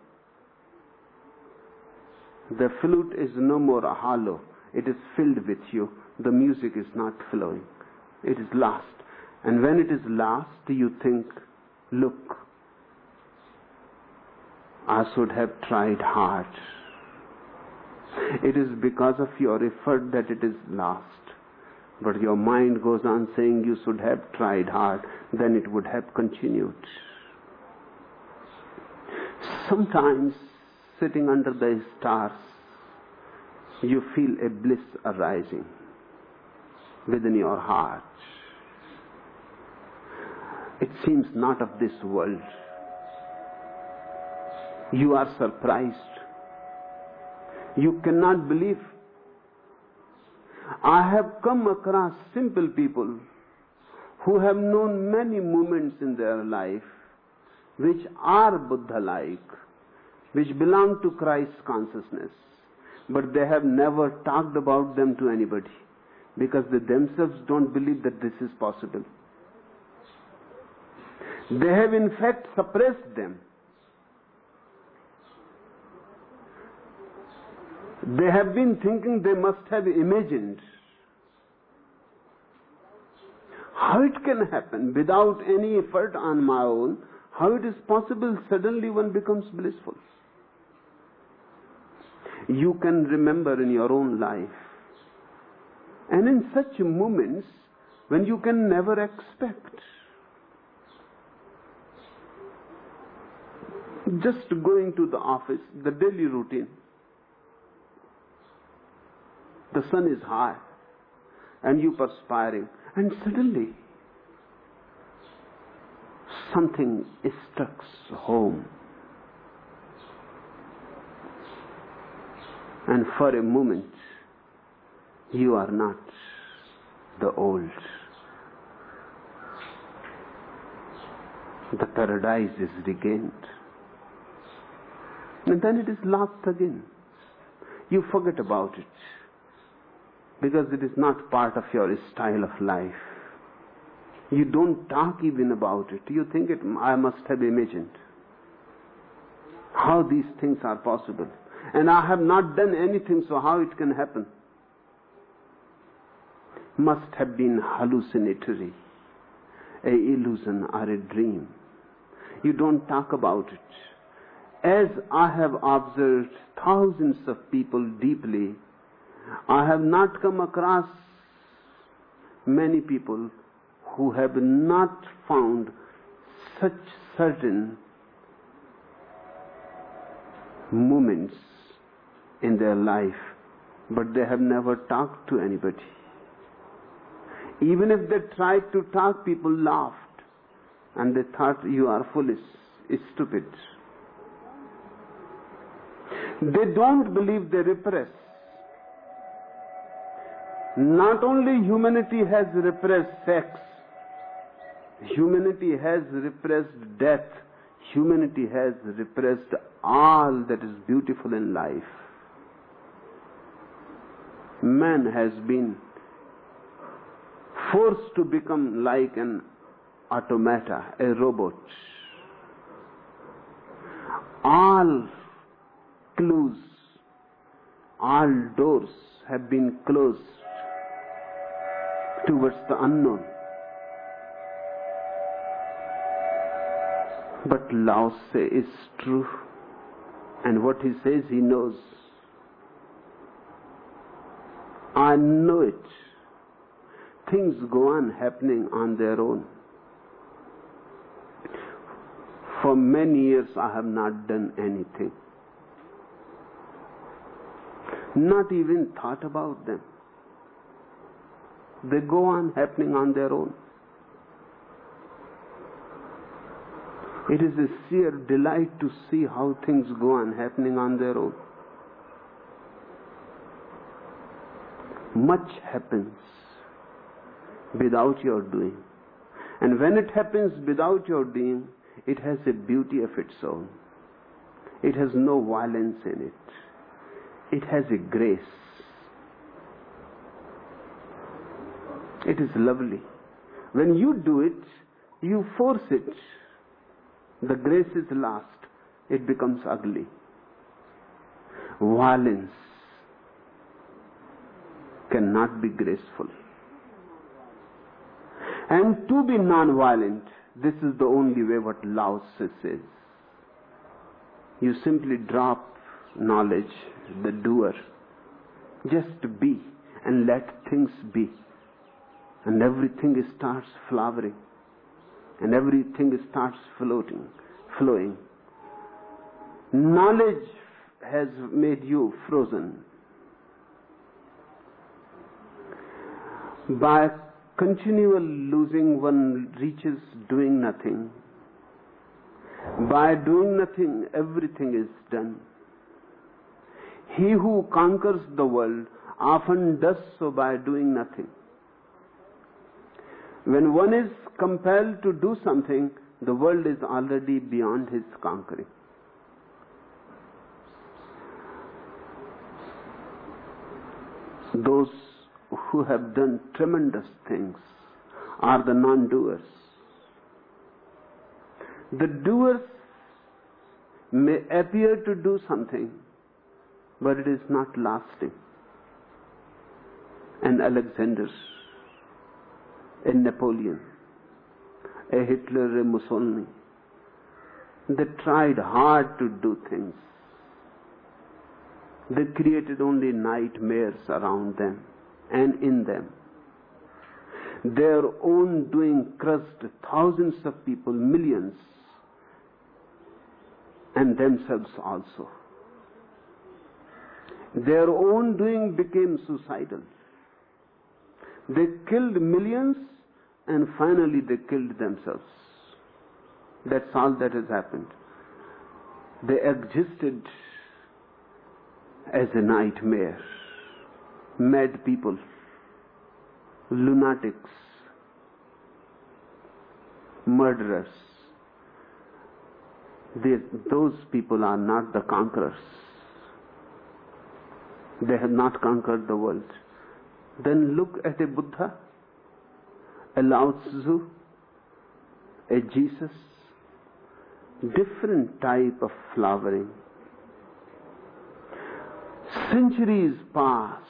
The flute is no more a hollow. It is filled with you. The music is not flowing. It is lost. And when it is lost, you think, look, I should have tried hard. It is because of your effort that it is lost. But your mind goes on saying you should have tried hard, then it would have continued. Sometimes, sitting under the stars, you feel a bliss arising within your heart. It seems not of this world. You are surprised. You cannot believe. I have come across simple people who have known many moments in their life which are Buddha-like, which belong to Christ consciousness, but they have never talked about them to anybody because they themselves don't believe that this is possible. They have in fact suppressed them. They have been thinking they must have imagined. How it can happen without any effort on my own, how it is possible suddenly one becomes blissful. You can remember in your own life. And in such moments when you can never expect. Just going to the office, the daily routine. The sun is high and you perspiring, and suddenly something strikes home. And for a moment you are not the old. The paradise is regained. And then it is lost again. You forget about it. Because it is not part of your style of life. You don't talk even about it. You think it, I must have imagined how these things are possible. And I have not done anything, so how it can happen? Must have been hallucinatory, a illusion or a dream. You don't talk about it. As I have observed thousands of people deeply, I have not come across many people who have not found such certain moments in their life, but they have never talked to anybody. Even if they tried to talk, people laughed and they thought, you are foolish, stupid. They don't believe, they repress. Not only humanity has repressed sex, humanity has repressed death, humanity has repressed all that is beautiful in life. Man has been forced to become like an automata, a robot. All clues, all doors have been closed towards the unknown. But Lao Tse is true, and what he says he knows. I know it. Things go on happening on their own. For many years I have not done anything. Not even thought about them. They go on happening on their own. It is a sheer delight to see how things go on happening on their own. Much happens without your doing. And when it happens without your doing, it has a beauty of its own. It has no violence in it. It has a grace. It is lovely. When you do it, you force it. The grace is lost. It becomes ugly. Violence cannot be graceful. And to be non-violent, this is the only way what Lao Tse says. You simply drop knowledge, the doer. Just be and let things be. And everything starts flowering. And everything starts floating, flowing. Knowledge has made you frozen. By continual losing, one reaches doing nothing. By doing nothing, everything is done. He who conquers the world often does so by doing nothing. When one is compelled to do something, the world is already beyond his conquering. Those who have done tremendous things are the non-doers. The doers may appear to do something, but it is not lasting. An Alexander, a Napoleon, a Hitler, a Mussolini, they tried hard to do things. They created only nightmares around them and in them. Their own doing crushed thousands of people, millions, and themselves also. Their own doing became suicidal. They killed millions and finally they killed themselves. That's all that has happened. They existed as a nightmare. Mad people, lunatics, murderers. They, those people are not the conquerors. They have not conquered the world. Then look at a Buddha, a Lao Tzu, a Jesus. Different type of flowering. Centuries pass.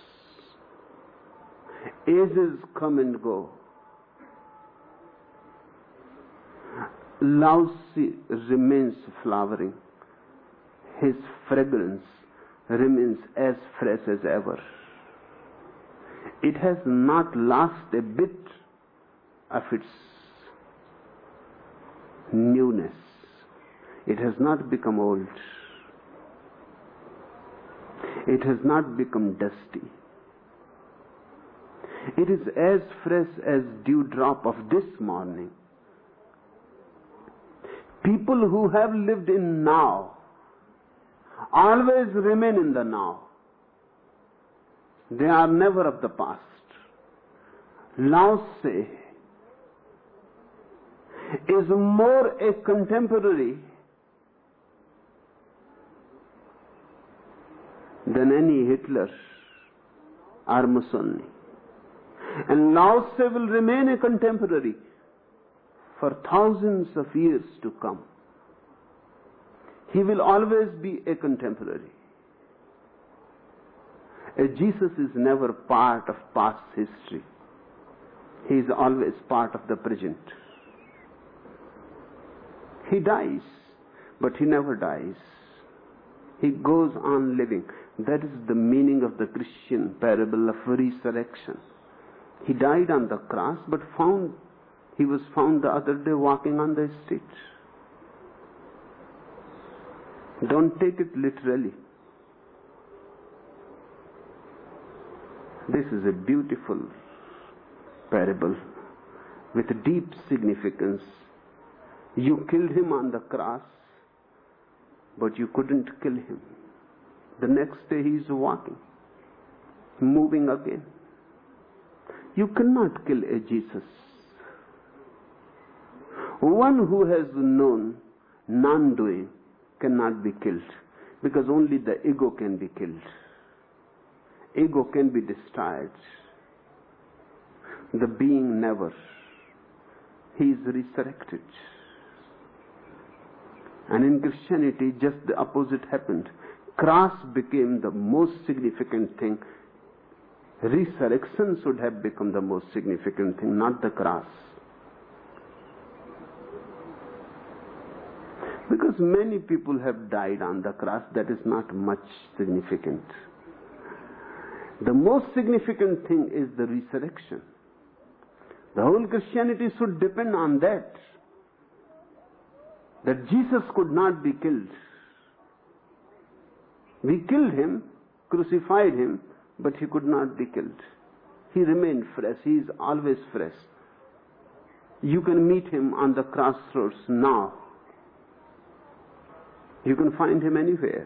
Ages come and go. Lao Tzu remains flowering. His fragrance remains as fresh as ever. It has not lost a bit of its newness. It has not become old. It has not become dusty. It is as fresh as dewdrop of this morning. People who have lived in now always remain in the now. They are never of the past. Lao Tse is more a contemporary than any Hitler or Mussolini. And Lao Tse will remain a contemporary for thousands of years to come. He will always be a contemporary. A Jesus is never part of past history. He is always part of the present. He dies, but he never dies. He goes on living. That is the meaning of the Christian parable of resurrection. He died on the cross, but found he was found the other day walking on the street. Don't take it literally. This is a beautiful parable with deep significance. You killed him on the cross, but you couldn't kill him. The next day he is walking, moving again. You cannot kill a Jesus. One who has known non-doing cannot be killed, because only the ego can be killed. Ego can be destroyed. The being never. He is resurrected. And in Christianity, just the opposite happened. Cross became the most significant thing. Resurrection should have become the most significant thing, not the cross. Because many people have died on the cross, that is not much significant. The most significant thing is the resurrection. The whole Christianity should depend on that. That Jesus could not be killed. We killed him, crucified him, but he could not be killed. He remained fresh. He is always fresh. You can meet him on the crossroads now. You can find him anywhere.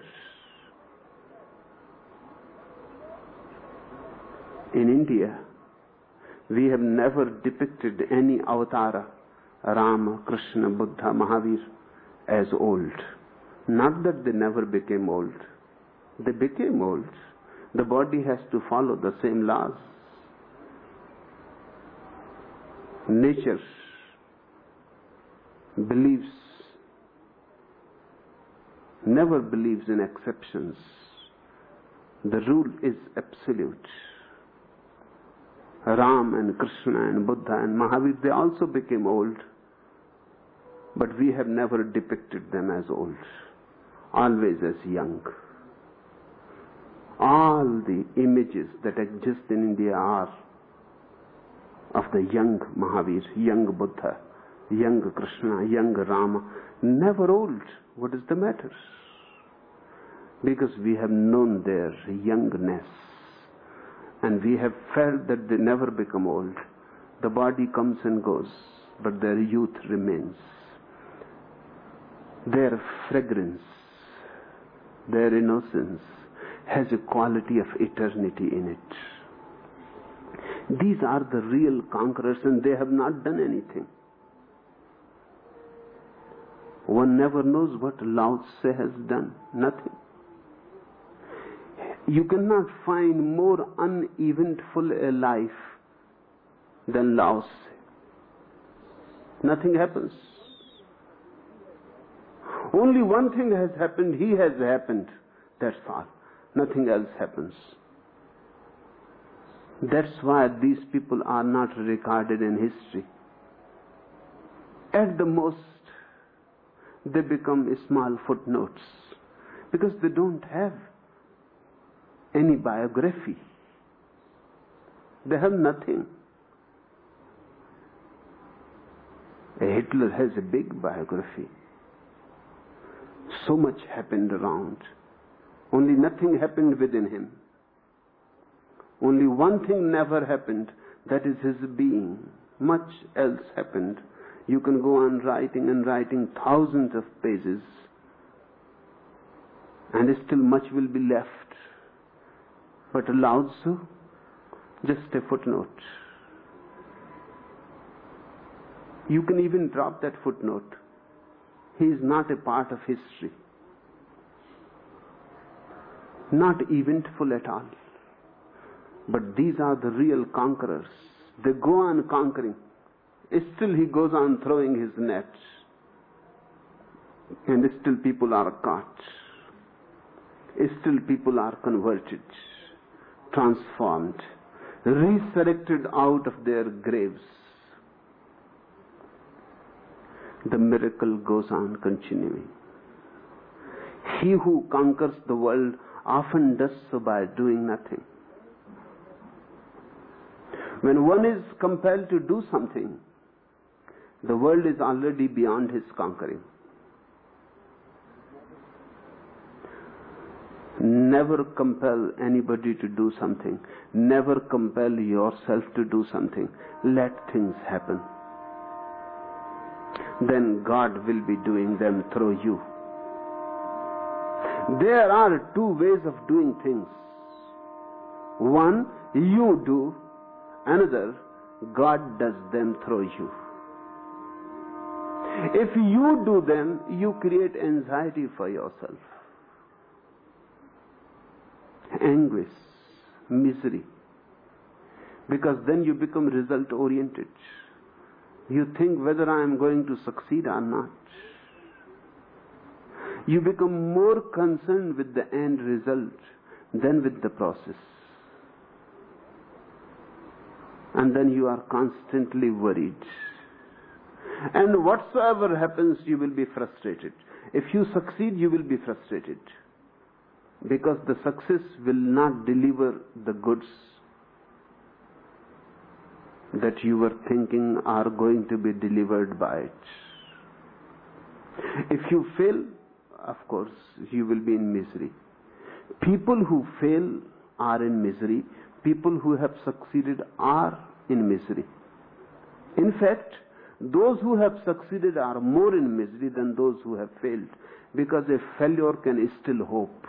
In India, we have never depicted any avatara, Rama, Krishna, Buddha, Mahavir, as old. Not that they never became old. They became old. The body has to follow the same laws. Nature believes, never believes in exceptions. The rule is absolute. Ram and Krishna and Buddha and Mahavir, they also became old. But we have never depicted them as old. Always as young. All the images that exist in India are of the young Mahavir, young Buddha, young Krishna, young Rama, never old. What is the matter? Because we have known their youngness. And we have felt that they never become old. The body comes and goes, but their youth remains. Their fragrance, their innocence has a quality of eternity in it. These are the real conquerors, and they have not done anything. One never knows what Lao Tse has done. Nothing. You cannot find more uneventful a life than Lao Tse. Nothing happens. Only one thing has happened. He has happened. That's all. Nothing else happens. That's why these people are not recorded in history. At the most, they become small footnotes because they don't have any biography. They have nothing. Hitler has a big biography. So much happened around. Only nothing happened within him. Only one thing never happened, that is his being. Much else happened. You can go on writing and writing thousands of pages, and still much will be left. But Lao Tzu, just a footnote. You can even drop that footnote. He is not a part of history. Not eventful at all. But these are the real conquerors. They go on conquering. Still he goes on throwing his nets. And still people are caught. Still people are converted, transformed, resurrected out of their graves. The miracle goes on continuing. He who conquers the world often does so by doing nothing. When one is compelled to do something, the world is already beyond his conquering. Never compel anybody to do something. Never compel yourself to do something. Let things happen. Then God will be doing them through you. There are two ways of doing things. One, you do. Another, God does them through you. If you do them, you create anxiety for yourself. Anguish, misery. Because then you become result oriented. You think whether I am going to succeed or not. You become more concerned with the end result than with the process. And then you are constantly worried. And whatsoever happens, you will be frustrated. If you succeed, you will be frustrated. Because the success will not deliver the goods that you were thinking are going to be delivered by it. If you fail, of course, you will be in misery. People who fail are in misery. People who have succeeded are in misery. In fact, those who have succeeded are more in misery than those who have failed, because a failure can still hope.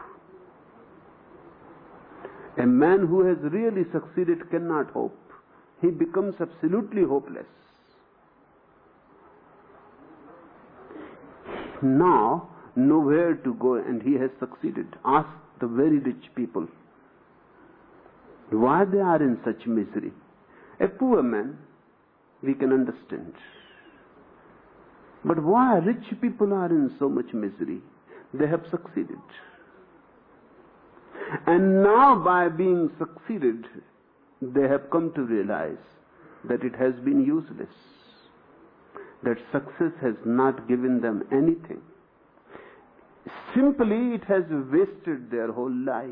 A man who has really succeeded cannot hope. He becomes absolutely hopeless. Now, nowhere to go, and he has succeeded. Ask the very rich people why they are in such misery. A poor man, we can understand. But why rich people are in so much misery? They have succeeded. And now, by being succeeded, they have come to realize that it has been useless. That success has not given them anything. Simply, it has wasted their whole life.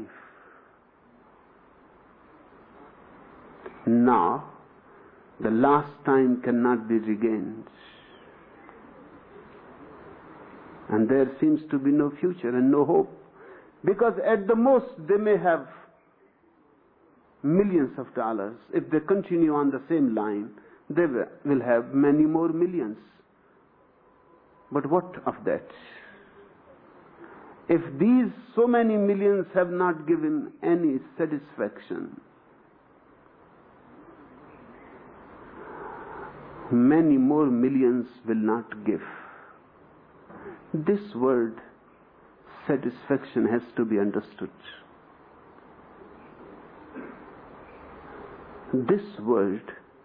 Now, the last time cannot be regained. And there seems to be no future and no hope. Because at the most, they may have millions of dollars. If they continue on the same line, they will have many more millions. But what of that? If these so many millions have not given any satisfaction, many more millions will not give. This word, satisfaction, has to be understood. This word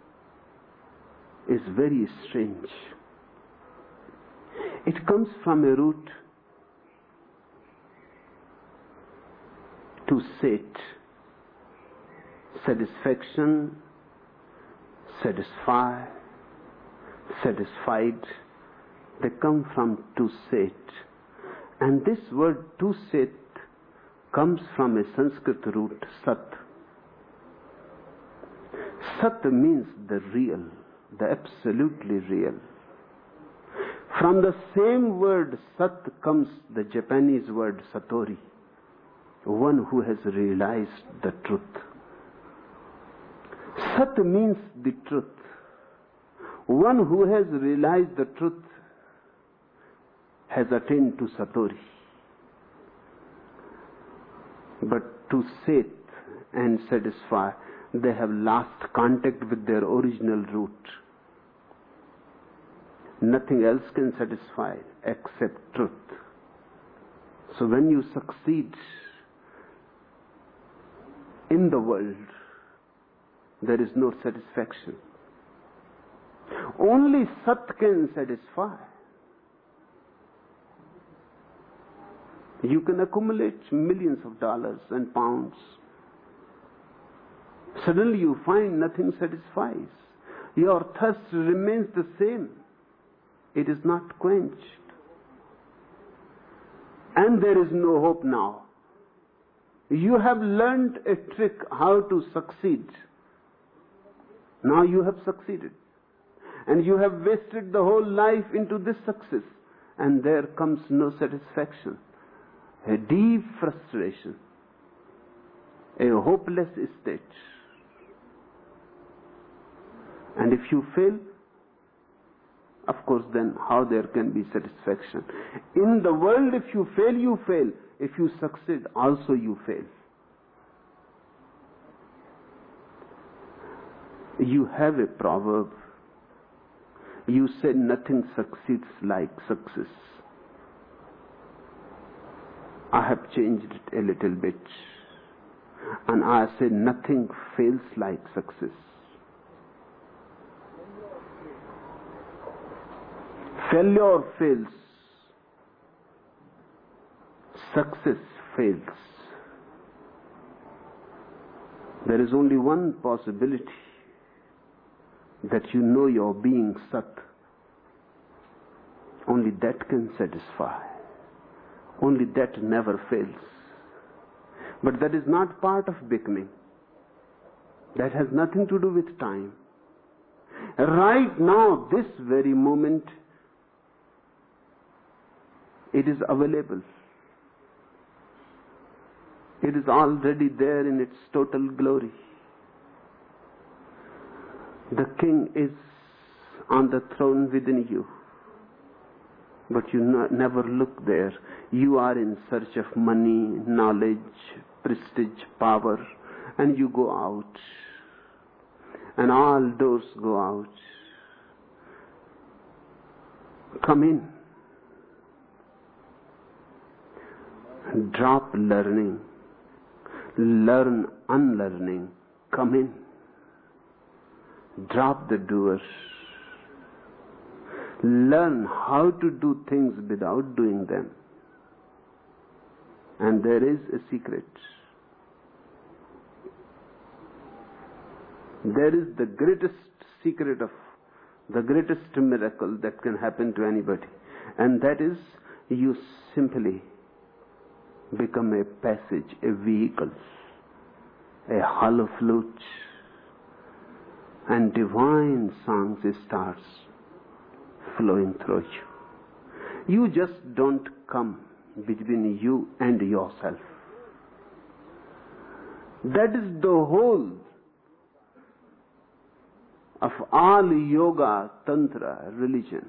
is very strange. It comes from a root to sate, satisfaction, satisfy, satisfied. They come from to sate. And this word to sate comes from a Sanskrit root, sat. Sat means the real, the absolutely real. From the same word Sat comes the Japanese word Satori, one who has realized the truth. Sat means the truth. One who has realized the truth has attained to Satori. But to sate and satisfy, they have lost contact with their original root. Nothing else can satisfy except truth. So when you succeed in the world, there is no satisfaction. Only Sat can satisfy. You can accumulate millions of dollars and pounds. Suddenly you find nothing satisfies. Your thirst remains the same. It is not quenched. And there is no hope now. You have learned a trick how to succeed. Now you have succeeded. And you have wasted the whole life into this success. And there comes no satisfaction. A deep frustration. A hopeless state. And if you fail, of course, then how there can be satisfaction? In the world, if you fail, you fail. If you succeed, also you fail. You have a proverb. You say nothing succeeds like success. I have changed it a little bit. And I say nothing fails like success. Failure fails. Success fails. There is only one possibility, that you know your being Sat. Only that can satisfy. Only that never fails. But that is not part of becoming. That has nothing to do with time. Right now, this very moment, it is available. It is already there in its total glory. The king is on the throne within you. But you no, never look there. You are in search of money, knowledge, prestige, power, and you go out. And all doors go out. Come in. Drop learning. Learn unlearning. Come in. Drop the doers. Learn how to do things without doing them. And there is a secret. There is the greatest secret of the greatest miracle that can happen to anybody. And that is, you simply become a passage, a vehicle, a hollow flute, and divine songs starts flowing through you. You just don't come between you and yourself. That is the whole of all yoga, tantra, religion.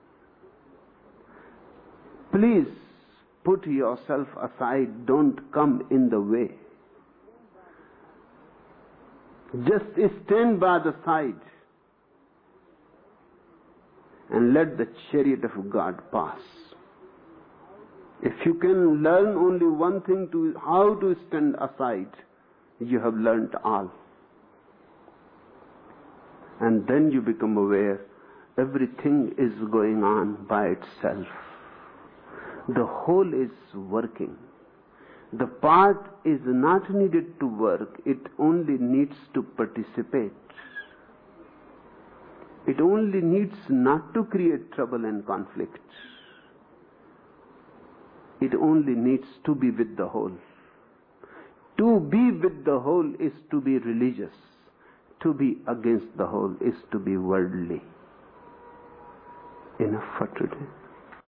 Please put yourself aside. Don't come in the way. Just stand by the side and let the chariot of God pass. If you can learn only one thing, to how to stand aside, you have learned all. And then you become aware everything is going on by itself. The whole is working. The part is not needed to work, it only needs to participate. It only needs not to create trouble and conflict. It only needs to be with the whole. To be with the whole is to be religious. To be against the whole is to be worldly. enough for today.